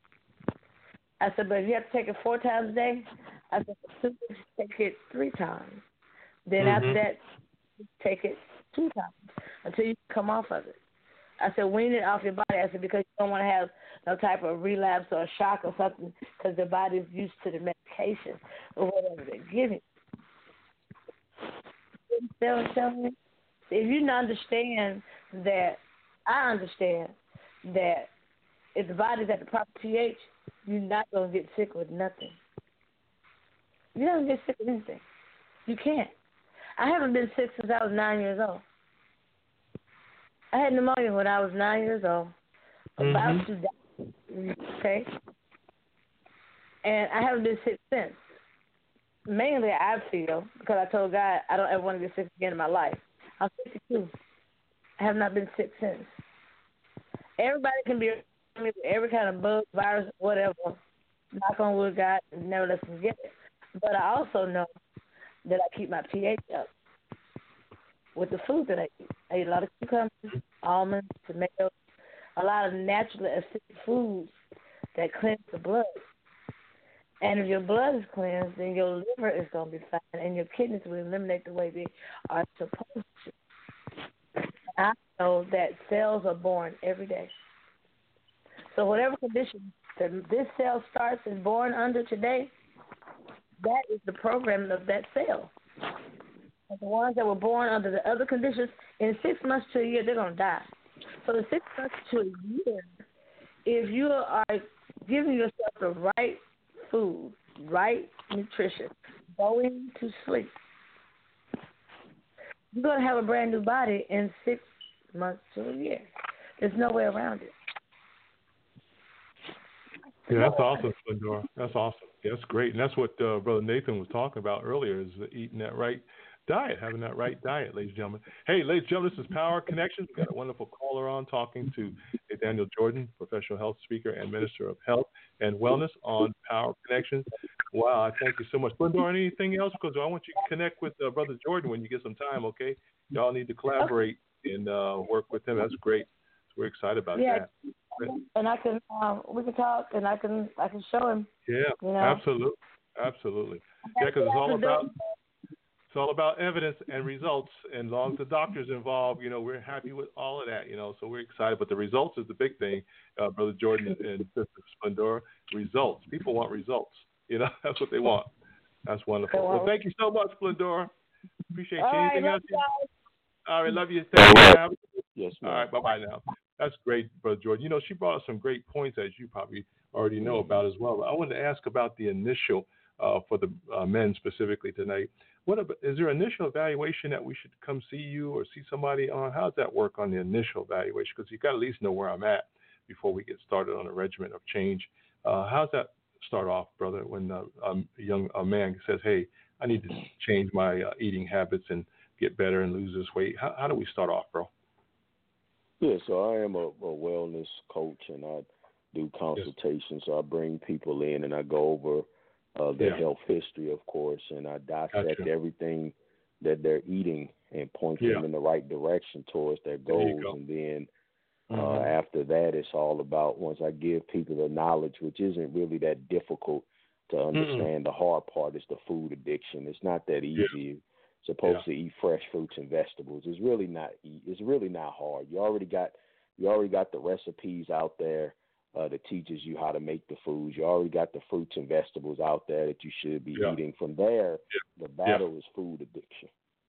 I said, but if you have to take it four times a day, I said, two weeks, take it three times. Then mm-hmm. after that, take it two times until you come off of it. I said, wean it off your body. I said, because you don't want to have no type of relapse or a shock or something because the body's used to the medication or whatever they're giving. If you understand that, I understand that if the body's at the proper pH, you're not going to get sick with nothing. You don't get sick with anything. You can't. I haven't been sick since I was nine years old. I had pneumonia when I was nine years old, about mm-hmm. to die. Okay? And I haven't been sick since. Mainly, I feel, because I told God I don't ever want to get sick again in my life. I'm fifty-two. I have not been sick since. Everybody can be with every kind of bug, virus, whatever. Knock on wood, God never lets me get it. But I also know that I keep my pH up with the food that I eat. I eat a lot of cucumbers, almonds, tomatoes, a lot of naturally acidic foods that cleanse the blood. And if your blood is cleansed, then your liver is going to be fine, and your kidneys will eliminate the way they are supposed to. I know that cells are born every day. So whatever condition that this cell starts and born under today, that is the programming of that cell. And the ones that were born under the other conditions, in six months to a year, they're going to die. So in six months to a year, if you are giving yourself the right food, right nutrition, going to sleep, you're going to have a brand new body in six months to a year. There's no way around it. Yeah, that's awesome, Splendora. That's awesome. Yeah, that's great. And that's what uh, Brother Nathan was talking about earlier, is eating that right diet, having that right diet, ladies and gentlemen. Hey, ladies and gentlemen, this is Power Connections. We've got a wonderful caller on talking to Daniel Jordan, professional health speaker and minister of health and wellness on Power Connections. Wow, I thank you so much. Splendora, anything else? Because I want you to connect with uh, Brother Jordan when you get some time, okay? Y'all need to collaborate and uh, work with him. That's great. We're excited about yeah. that. And I can, um, we can talk, and I can, I can show him. Yeah, you know? absolutely, absolutely. Yeah, because it's all about, it's all about evidence and results. And as long as the doctor's involved, you know, we're happy with all of that. You know, so we're excited. But the results is the big thing, uh, Brother Jordan and Sister Splendora. Results. People want results. You know, that's what they want. That's wonderful. Well, thank you so much, Splendora. Appreciate you. All Anything right, else? you All right, love you. Thank you. Have Yes, ma'am. All right, bye-bye now. That's great, Brother Jordan. You know, she brought us some great points, as you probably already know about as well. But I wanted to ask about the initial, uh, for the uh, men specifically tonight. What about, is there initial evaluation that we should come see you or see somebody on? How does that work on the initial evaluation? Because you got to at least know where I'm at before we get started on a regimen of change. Uh, how does that start off, brother, when uh, um, a young a man says, hey, I need to change my uh, eating habits and get better and lose this weight? How, how do we start off, bro? Yeah, so I am a, a wellness coach, and I do consultations. Yes. So I bring people in, and I go over uh, their yeah. health history, of course, and I dissect gotcha. everything that they're eating and point yeah. them in the right direction towards their goals. And then uh, mm-hmm. after that, it's all about, once I give people the knowledge, which isn't really that difficult to understand, mm-mm. the hard part is the food addiction. It's not that easy. Yeah. Supposed yeah. to eat fresh fruits and vegetables. It's really not. It's really not hard. You already got. You already got the recipes out there uh, that teaches you how to make the foods. You already got the fruits and vegetables out there that you should be yeah. eating. From there, yeah. the battle yeah. is food addiction.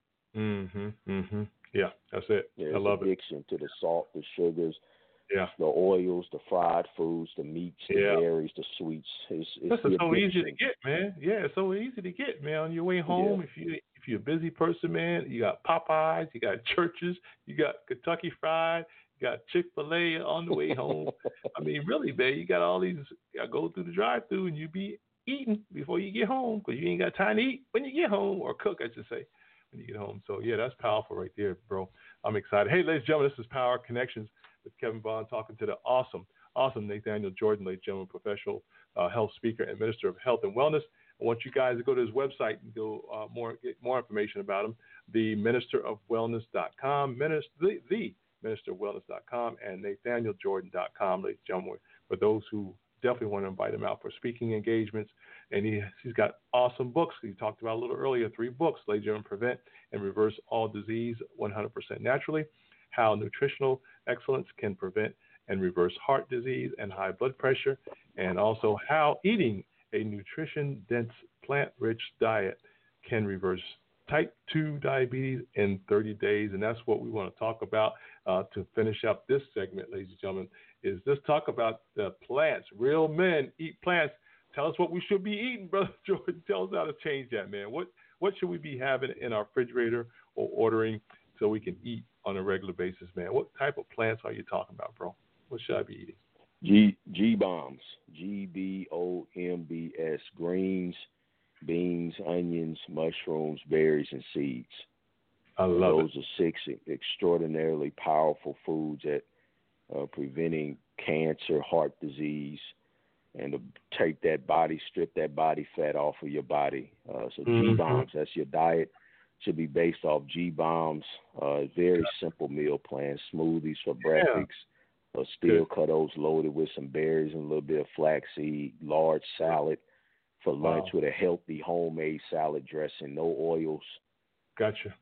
Mhm. Mhm. Yeah, that's it. There's I love addiction it. to the salt, the sugars, yeah, the oils, the fried foods, the meats, the yeah. berries, the sweets. It's, it's That's the so addiction. easy to get, man. Yeah, it's so easy to get, man. On your way home, yeah. if you if you're a busy person, man, you got Popeyes, you got Churches, you got Kentucky Fried, you got Chick-fil-A on the way home. I mean, really, man, you got all these. You got to go through the drive-through and you be eating before you get home because you ain't got time to eat when you get home, or cook, I should say, when you get home. So yeah, that's powerful right there, bro. I'm excited. Hey, ladies and gentlemen, this is Power Connections with Kevin Vaughn talking to the awesome, awesome Nathaniel Jordan, ladies and gentlemen, professional uh, health speaker and minister of health and wellness. I want you guys to go to his website and go uh, more get more information about him, the minister of wellness dot com, minister, the, the minister of wellness dot com, and nathaniel jordan dot com, ladies and gentlemen, for those who definitely want to invite him out for speaking engagements. And he, he's got awesome books. He talked about a little earlier, three books, ladies and gentlemen, Prevent and Reverse All Disease one hundred percent Naturally, How Nutritional Excellence Can Prevent and Reverse Heart Disease and High Blood Pressure, and also How Eating a Nutrition-Dense Plant-Rich Diet Can Reverse Type two Diabetes in thirty days. And that's what we want to talk about uh, to finish up this segment, ladies and gentlemen. is just talk about the plants. Real men eat plants. Tell us what we should be eating, Brother Jordan. Tell us how to change that, man. What what should we be having in our refrigerator or ordering so we can eat on a regular basis, man? What type of plants are you talking about, bro? What should I be eating? G G bombs, G B O M B S, greens, beans, onions, mushrooms, berries, and seeds. I love Those it. are six extraordinarily powerful foods at uh, preventing cancer, heart disease, and to take that body, strip that body fat off of your body. Uh, so Mm-hmm. G-bombs, that's your diet. Should be based off G-bombs. Uh, very simple meal plan, smoothies for breakfast. A steel cutos loaded with some berries and a little bit of flaxseed, large salad for lunch Wow. with a healthy homemade salad dressing, no oils. Gotcha.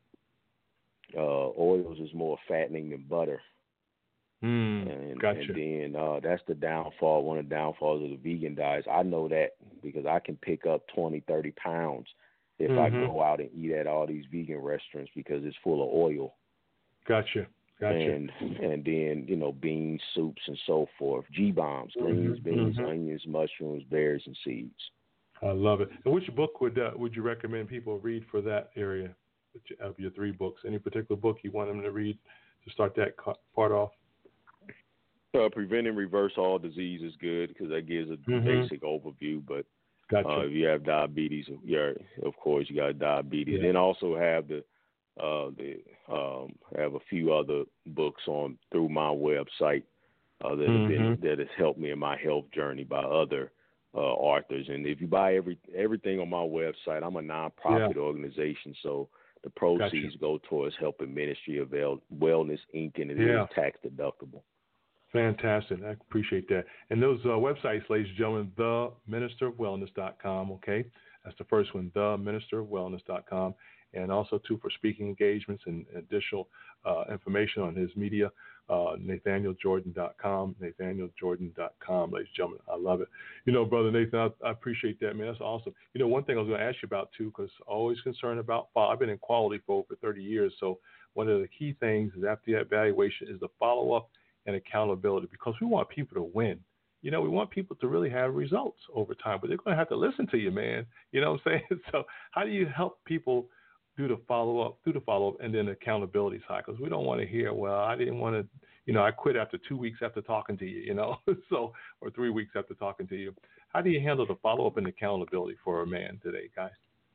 Uh, oils is more fattening than butter. Mm, and, gotcha. and then uh, that's the downfall, one of the downfalls of the vegan diets. I know that because I can pick up twenty, thirty pounds if mm-hmm. I go out and eat at all these vegan restaurants because it's full of oil. Gotcha. Gotcha. And and then, you know, beans, soups, and so forth. G-bombs, greens, mm-hmm. beans, mm-hmm. onions, mushrooms, berries, and seeds. I love it. And which book would uh, would you recommend people read for that area of your three books? Any particular book you want them to read to start that part off? Uh, Prevent and Reverse All Disease is good because that gives a mm-hmm. basic overview. But gotcha. uh, if you have diabetes, yeah, of course you got diabetes. Yeah. Then also have the uh, the um, have a few other books on through my website uh, that have mm-hmm. been that has helped me in my health journey by other uh, authors. And if you buy every everything on my website, I'm a nonprofit yeah. organization, so the proceeds gotcha. go towards helping Ministry of Wellness Incorporated, and it yeah. is tax deductible. Fantastic. I appreciate that. And those uh, websites, ladies and gentlemen, the minister of wellness dot com, okay? That's the first one, the minister of wellness dot com. And also, too, for speaking engagements and additional uh, information on his media, uh, Nathaniel Jordan dot com, Nathaniel Jordan dot com, ladies and gentlemen. I love it. You know, Brother Nathan, I, I appreciate that, man. That's awesome. You know, one thing I was going to ask you about, too, because always concerned about follow. I've been in quality for over thirty years, so one of the key things is after the evaluation is the follow-up and accountability, because we want people to win. You know, we want people to really have results over time, but they're going to have to listen to you, man. You know what I'm saying? So how do you help people do the follow-up, do the follow-up, and then the accountability side? Because we don't want to hear, well, I didn't want to, you know, I quit after two weeks after talking to you, you know, so, or three weeks after talking to you. How do you handle the follow-up and accountability for a man today, guys?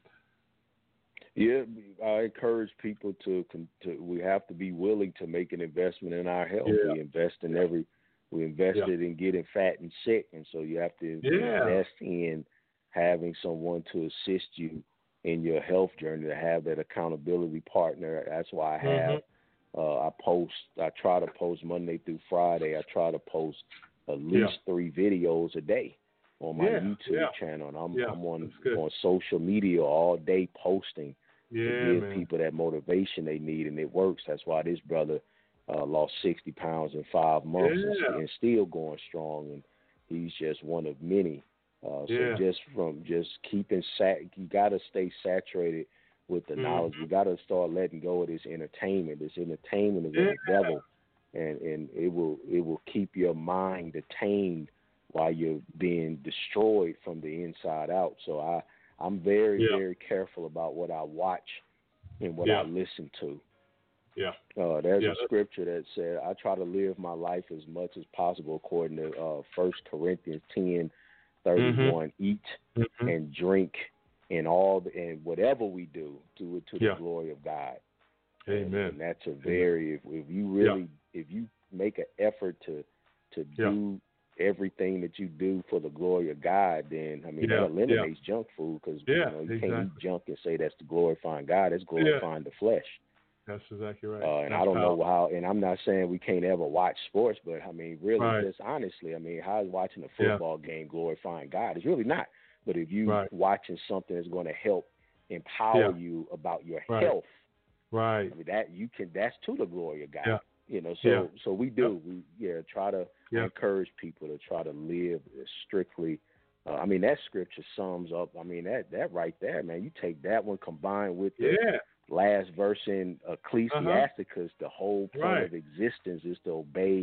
Yeah, I encourage people to, to. We have to be willing to make an investment in our health. Yeah. We invest in every. We invested yeah. in getting fat and sick, and so you have to yeah. invest in having someone to assist you in your health journey. To have that accountability partner. That's why I have. Mm-hmm. Uh, I post. I try to post Monday through Friday. I try to post at least yeah. three videos a day on my yeah. YouTube yeah. channel. And I'm, yeah. I'm on on social media all day posting. Yeah, to give man. people that motivation they need, and it works. That's why this brother uh, lost sixty pounds in five months yeah. and, and still going strong, and he's just one of many. Uh, so yeah. just from just keeping sat, you got to stay saturated with the mm-hmm. knowledge. You got to start letting go of this entertainment. This entertainment is yeah. the devil, and and it will it will keep your mind detained while you're being destroyed from the inside out. So I. I'm very, yeah. very careful about what I watch and what yeah. I listen to. Yeah. Uh, there's yeah. a scripture that said, I try to live my life as much as possible according to uh, First Corinthians ten thirty-one. Mm-hmm. Eat mm-hmm. and drink and all the, and whatever we do, do it to yeah. the glory of God. Amen. And, and that's a very, if, if you really, yeah. if you make an effort to, to yeah. do everything that you do for the glory of God, then I mean yeah, that eliminates yeah. junk food, because yeah, you know you exactly. can't eat junk and say that's the glorifying God. It's glorifying yeah. the flesh. That's exactly right. Uh, and that's I don't powerful. know how. And I'm not saying we can't ever watch sports, but I mean really, right. just honestly, I mean how is watching a football yeah. game glorifying God? It's really not. But if you right. watching something that's going to help empower yeah. you about your right. health, right? I mean that you can. That's to the glory of God. Yeah. You know, so yeah. so we do. Yeah. We yeah try to yeah. encourage people to try to live strictly. Uh, I mean, that scripture sums up. I mean, that that right there, man. You take that one combined with the yeah. last verse in Ecclesiasticus. Uh-huh. The whole point right. of existence is to obey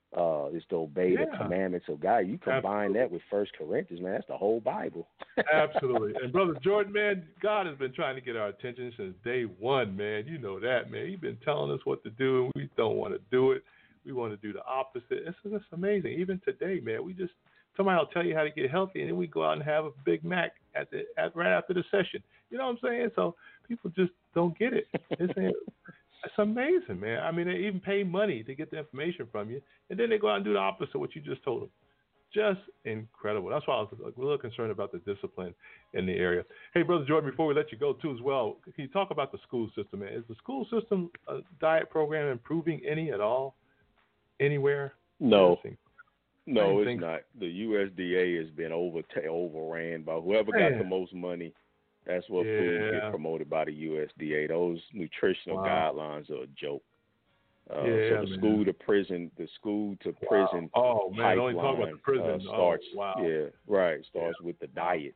Uh, is to obey yeah. the commandments of God. You combine Absolutely. that with First Corinthians, man, that's the whole Bible. Absolutely. And Brother Jordan, man, God has been trying to get our attention since day one, man. You know that, man. He's been telling us what to do, and we don't want to do it. We want to do the opposite. It's, it's amazing. Even today, man, we just, somebody will tell you how to get healthy, and then we go out and have a Big Mac at the at, right after the session. You know what I'm saying? So people just don't get it. It's, it's amazing, man. I mean, they even pay money to get the information from you, and then they go out and do the opposite of what you just told them. Just incredible. That's why I was a little concerned about the discipline in the area. Hey, Brother Jordan, before we let you go, too, as well, can you talk about the school system, man? Is the school system uh, diet program improving any at all, anywhere? No. Anything? No, Anything? it's not. The U S D A has been over overran by whoever Man. got the most money. That's what Yeah. foods get promoted by the U S D A. Those nutritional Wow. guidelines are a joke. Uh, yeah, so the man. school to prison, the school to Wow. prison Oh, man, pipeline only talk about the prison. uh, starts. Oh, wow. Yeah, right. Starts Yeah. with the diet.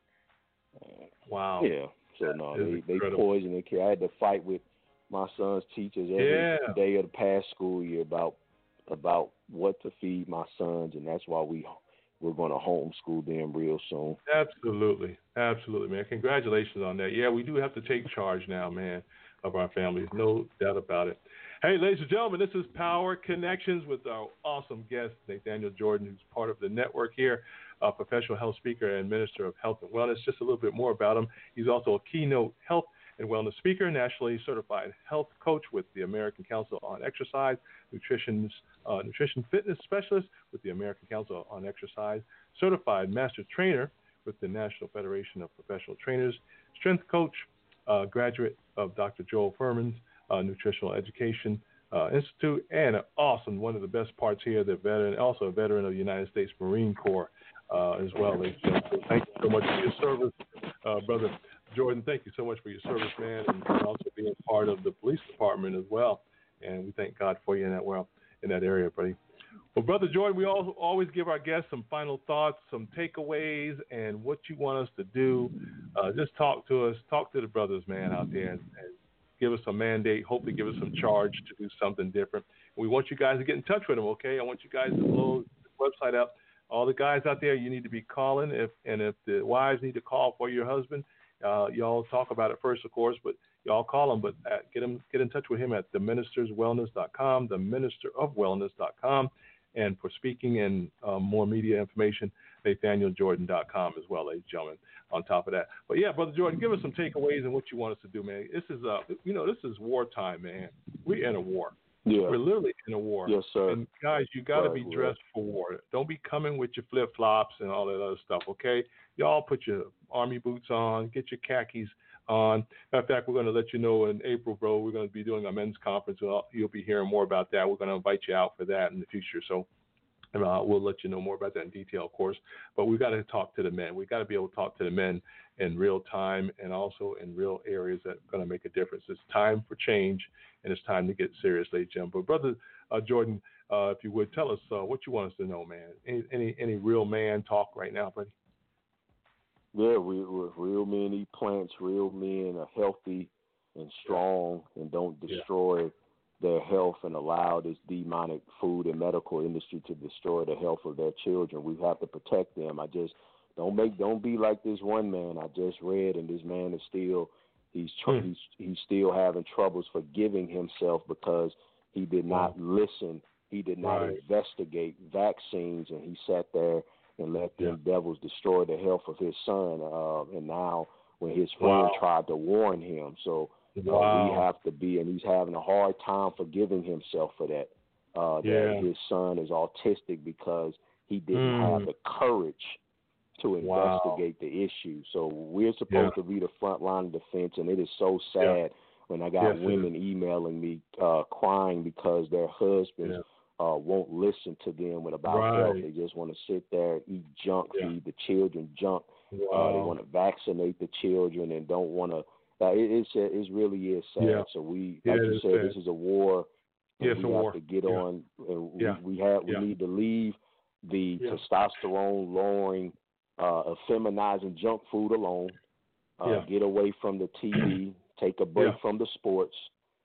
Uh, Wow. Yeah. So That no, is they they incredible. poison the kid. I had to fight with my son's teachers every Yeah. day of the past school year about about what to feed my sons, and that's why we we're going to homeschool them real soon. Absolutely. Absolutely, man. Congratulations on that. Yeah, we do have to take charge now, man, of our families. No doubt about it. Hey, ladies and gentlemen, this is Power Connections with our awesome guest, Nathaniel Jordan, who's part of the network here, a professional health speaker and minister of health and wellness. Just a little bit more about him. He's also a keynote health and wellness speaker, nationally certified health coach with the American Council on Exercise, nutrition, uh, nutrition fitness specialist with the American Council on Exercise, certified master trainer with the National Federation of Professional Trainers, strength coach, uh, graduate of Doctor Joel Furman's uh, Nutritional Education uh, Institute, and an awesome, one of the best parts here, the veteran, also a veteran of the United States Marine Corps uh, as well. Ladies and gentlemen. So thank you so much for your service, uh, Brother Jordan. Thank you so much for your service, man, and also being part of the police department as well. And we thank God for you in that well in that area, buddy. Well, Brother Jordan, we all, always give our guests some final thoughts, some takeaways, and what you want us to do. Uh, just talk to us, talk to the brothers, man, out there, and, and give us a mandate, hopefully give us some charge to do something different. We want you guys to get in touch with them, okay? I want you guys to blow the website up. All the guys out there, you need to be calling, if and if the wives need to call for your husband, uh, y'all talk about it first, of course, but y'all call him, but uh, get him, get in touch with him at the ministers wellness dot com, the minister of wellness dot com. And for speaking and um, more media information, nathaniel jordan dot com as well, ladies and gentlemen, on top of that. But, yeah, Brother Jordan, give us some takeaways and what you want us to do, man. This is, uh, you know, this is wartime, man. We're in a war. Yeah. We're literally in a war. Yes, sir. And, guys, you got to Right, be dressed for war. Don't be coming with your flip-flops and all that other stuff, okay? Y'all put your Army boots on, get your khakis on. Matter of fact, we're going to let you know in April, bro, we're going to be doing a men's conference. Well, you'll be hearing more about that. We're going to invite you out for that in the future. So uh, we'll let you know more about that in detail, of course. But we've got to talk to the men. We've got to be able to talk to the men in real time and also in real areas that are going to make a difference. It's time for change, and it's time to get serious, ladies and gentlemen. But, Brother uh, Jordan, uh, if you would, tell us uh, what you want us to know, man. Any, any, any real man talk right now, buddy? Yeah, we, we real men eat plants. Real men are healthy and strong and don't destroy yeah. their health and allow this demonic food and medical industry to destroy the health of their children. We have to protect them. I just don't make don't be like this one man I just read, and this man is still he's tr- hmm. he's he's still having troubles forgiving himself because he did not wow. listen. He did not right. investigate vaccines, and he sat there and let them yeah. devils destroy the health of his son. Uh, and now when his friend wow. tried to warn him, so wow. uh, we have to be, and he's having a hard time forgiving himself for that. Uh, yeah. That his son is autistic because he didn't mm. have the courage to investigate wow. the issue. So we're supposed yeah. to be the front line of defense, and it is so sad yeah. when I got yes, women emailing me uh, crying because their husbands yeah. Uh, won't listen to them with about right. health. They just want to sit there, eat junk, yeah. feed the children junk. Wow. Uh, they want to vaccinate the children and don't want to. Uh, it, it's it really is sad. Yeah. So we, yeah, like you said, sad. this is a war. Yes, we a have war. to get yeah. on. And we, yeah. we have we yeah. need to leave the yeah. testosterone lowering, uh, feminizing junk food alone. Uh, yeah. Get away from the T V. Take a break yeah. from the sports.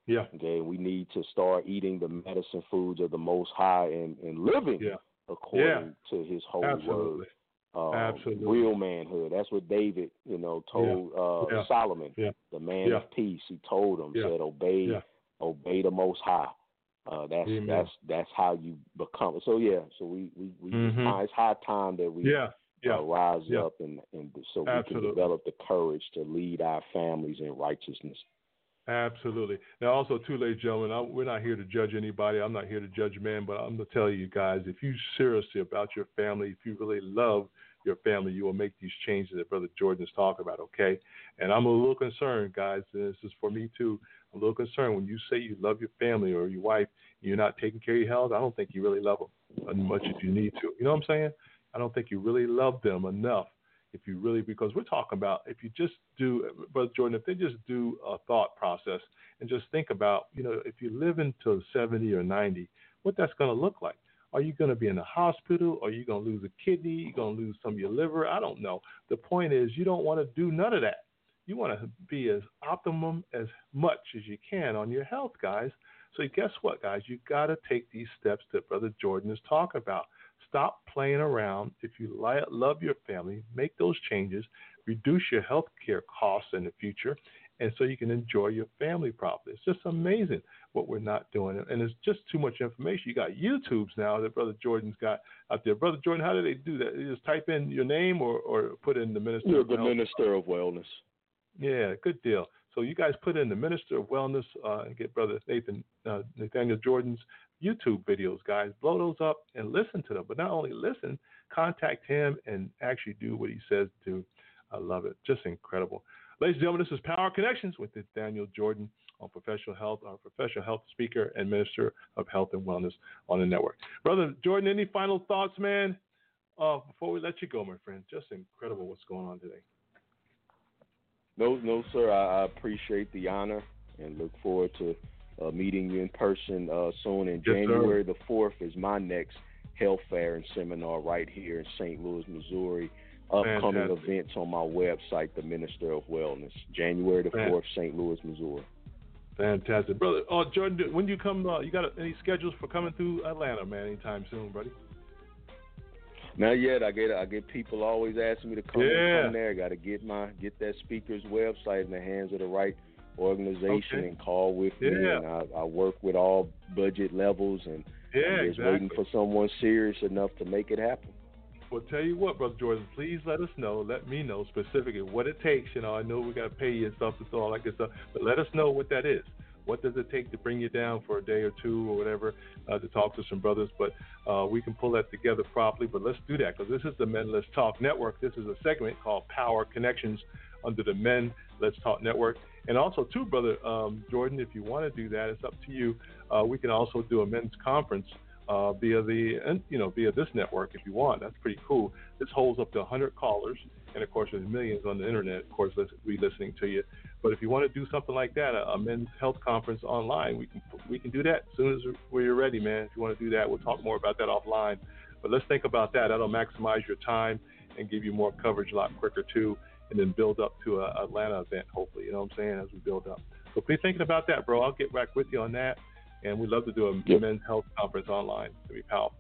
Yeah. Okay, we need to start eating the medicine foods of the Most High and, and living yeah. according yeah. to His holy Absolutely. word. Um, Absolutely. Real manhood. That's what David, you know, told yeah. Uh, Yeah. Solomon, yeah. the man yeah. of peace. He told him, yeah. said, "Obey, yeah. obey the Most High." Uh, that's Amen. that's that's how you become. So yeah. So we we, we mm-hmm. it's, time, it's high time that we yeah. Yeah. Uh, rise yeah. up and and so we Absolutely. can develop the courage to lead our families in righteousness. Absolutely. Now, also, too, ladies and gentlemen, I, we're not here to judge anybody. I'm not here to judge men, but I'm going to tell you guys, if you're seriously about your family, if you really love your family, you will make these changes that Brother Jordan is talking about, okay? And I'm a little concerned, guys, and this is for me, too. I'm a little concerned when you say you love your family or your wife and you're not taking care of your health. I don't think you really love them as much as you need to. You know what I'm saying? I don't think you really love them enough. If you really, because we're talking about if you just do, Brother Jordan, if they just do a thought process and just think about, you know, if you live until seventy or ninety, what that's going to look like. Are you going to be in the hospital? Are you going to lose a kidney? Are you going to lose some of your liver? I don't know. The point is you don't want to do none of that. You want to be as optimum as much as you can on your health, guys. So guess what, guys? You got to take these steps that Brother Jordan is talking about. Stop playing around. If you li- love your family, make those changes, reduce your health care costs in the future, and so you can enjoy your family properly. It's just amazing what we're not doing, and it's just too much information. You got YouTubes now that Brother Jordan's got out there. Brother Jordan, how do they do that? You just type in your name or, or put in the Minister You're of the Health? Minister of Wellness. Yeah, good deal. So you guys put in the Minister of Wellness uh, and get Brother Nathan uh, Nathaniel Jordan's YouTube videos, guys. Blow those up and listen to them. But not only listen, contact him and actually do what he says to. I love it. Just incredible. Ladies and gentlemen, this is Power Connections with Nathaniel Jordan on professional health, our professional health speaker and Minister of Health and Wellness on the network. Brother Jordan, any final thoughts, man, uh, before we let you go, my friend? Just incredible what's going on today. No, no, sir. I, I appreciate the honor and look forward to uh, meeting you in person uh, soon. And yes, January sir. the fourth is my next health fair and seminar right here in Saint Louis, Missouri. Upcoming Fantastic. events on my website, the Minister of Wellness. January the fourth, Saint Louis, Missouri. Fantastic, brother. Oh, Jordan, when do you come? Uh, you got any schedules for coming through Atlanta, man? Anytime soon, buddy? Not yet. I get I get people always asking me to come, yeah. come there. Got to get my get that speaker's website in the hands of the right organization okay. and call with yeah. me. And I, I work with all budget levels, and yeah, I'm just exactly. waiting for someone serious enough to make it happen. Well, tell you what, Brother Jordan, please let us know, let me know specifically what it takes. You know, I know we got to pay you and stuff and all that good stuff, but let us know what that is. What does it take to bring you down for a day or two or whatever uh, to talk to some brothers? But uh, we can pull that together properly. But let's do that because this is the Men Let's Talk Network. This is a segment called Power Connections under the Men Let's Talk Network. And also, too, Brother um, Jordan, if you want to do that, it's up to you. Uh, we can also do a men's conference uh, via the, you know, via this network if you want. That's pretty cool. This holds up to one hundred callers. And, of course, there's millions on the internet, of course, we listening to you. But if you want to do something like that, a, a men's health conference online, we can we can do that as soon as we're ready, man. If you want to do that, we'll talk more about that offline. But let's think about that. That'll maximize your time and give you more coverage a lot quicker, too, and then build up to a Atlanta event, hopefully. You know what I'm saying, as we build up. So be thinking about that, bro. I'll get back with you on that. And we'd love to do a yep. men's health conference online. It'd be powerful.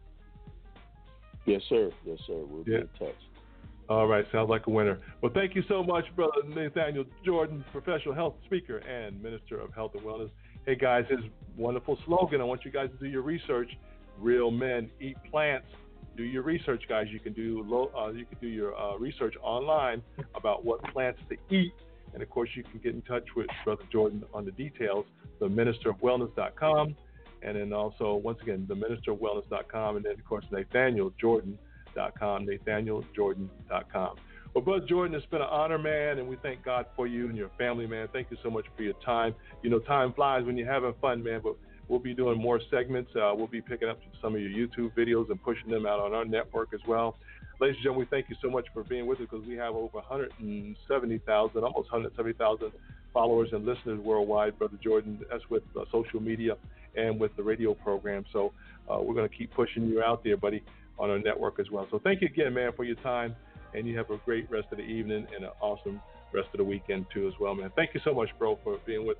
Yes, sir. Yes, sir. We'll yeah. be in touch. All right, sounds like a winner. Well, thank you so much, Brother Nathaniel Jordan, professional health speaker and Minister of Health and Wellness. Hey, guys, his wonderful slogan, I want you guys to do your research. Real men eat plants. Do your research, guys. You can do low, uh, you can do your uh, research online about what plants to eat. And, of course, you can get in touch with Brother Jordan on the details, the minister of wellness dot com. And then also, once again, the minister of wellness dot com. And then, of course, Nathaniel Jordan dot com, Nathaniel Jordan dot com. Well, Brother Jordan, it's been an honor, man, and we thank God for you and your family, man. Thank you so much for your time. You know, time flies when you're having fun, man, but we'll be doing more segments. Uh, we'll be picking up some of your YouTube videos and pushing them out on our network as well. Ladies and gentlemen, we thank you so much for being with us because we have over one hundred seventy thousand, almost one hundred seventy thousand followers and listeners worldwide, Brother Jordan. That's with uh, social media and with the radio program. So uh, we're going to keep pushing you out there, buddy, on our network as well. So thank you again, man, for your time, and you have a great rest of the evening and an awesome rest of the weekend, too, as well, man. Thank you so much, bro, for being with us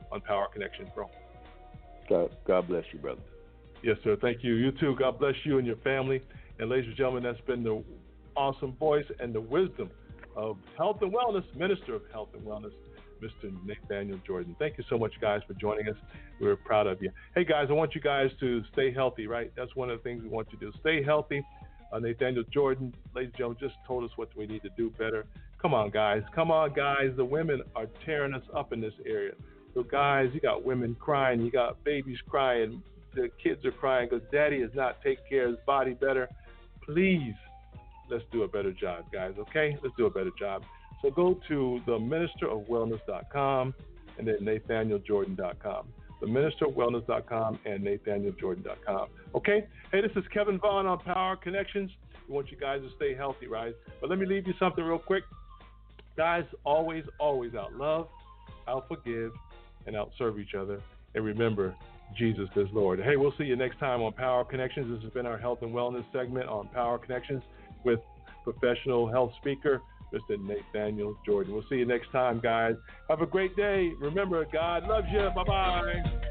on Power Connections, bro. God, God bless you, brother. Yes, sir. Thank you. You too. God bless you and your family. And ladies and gentlemen, that's been the awesome voice and the wisdom of health and wellness, Minister of Health and Wellness, Mister Nathaniel Jordan. Thank you so much, guys, for joining us. We're proud of you. Hey, guys, I want you guys to stay healthy, right? That's one of the things we want you to do. Stay healthy. Uh, Nathaniel Jordan, ladies and gentlemen, just told us what we need to do better. Come on, guys. Come on, guys. The women are tearing us up in this area. So, guys, you got women crying. You got babies crying. The kids are crying because daddy is not taking care of his body better. Please, let's do a better job, guys, okay? Let's do a better job. So go to the minister of wellness dot com and then nathaniel jordan dot com. the minister of wellness dot com and nathaniel jordan dot com. Okay? Hey, this is Kevin Vaughn on Power Connections. We want you guys to stay healthy, right? But let me leave you something real quick. Guys, always, always out love, out forgive, and out serve each other. And remember, Jesus is Lord. Hey, we'll see you next time on Power Connections. This has been our health and wellness segment on Power Connections with professional health speaker, Mister Nathaniel Jordan. We'll see you next time, guys. Have a great day. Remember, God loves you. Bye-bye.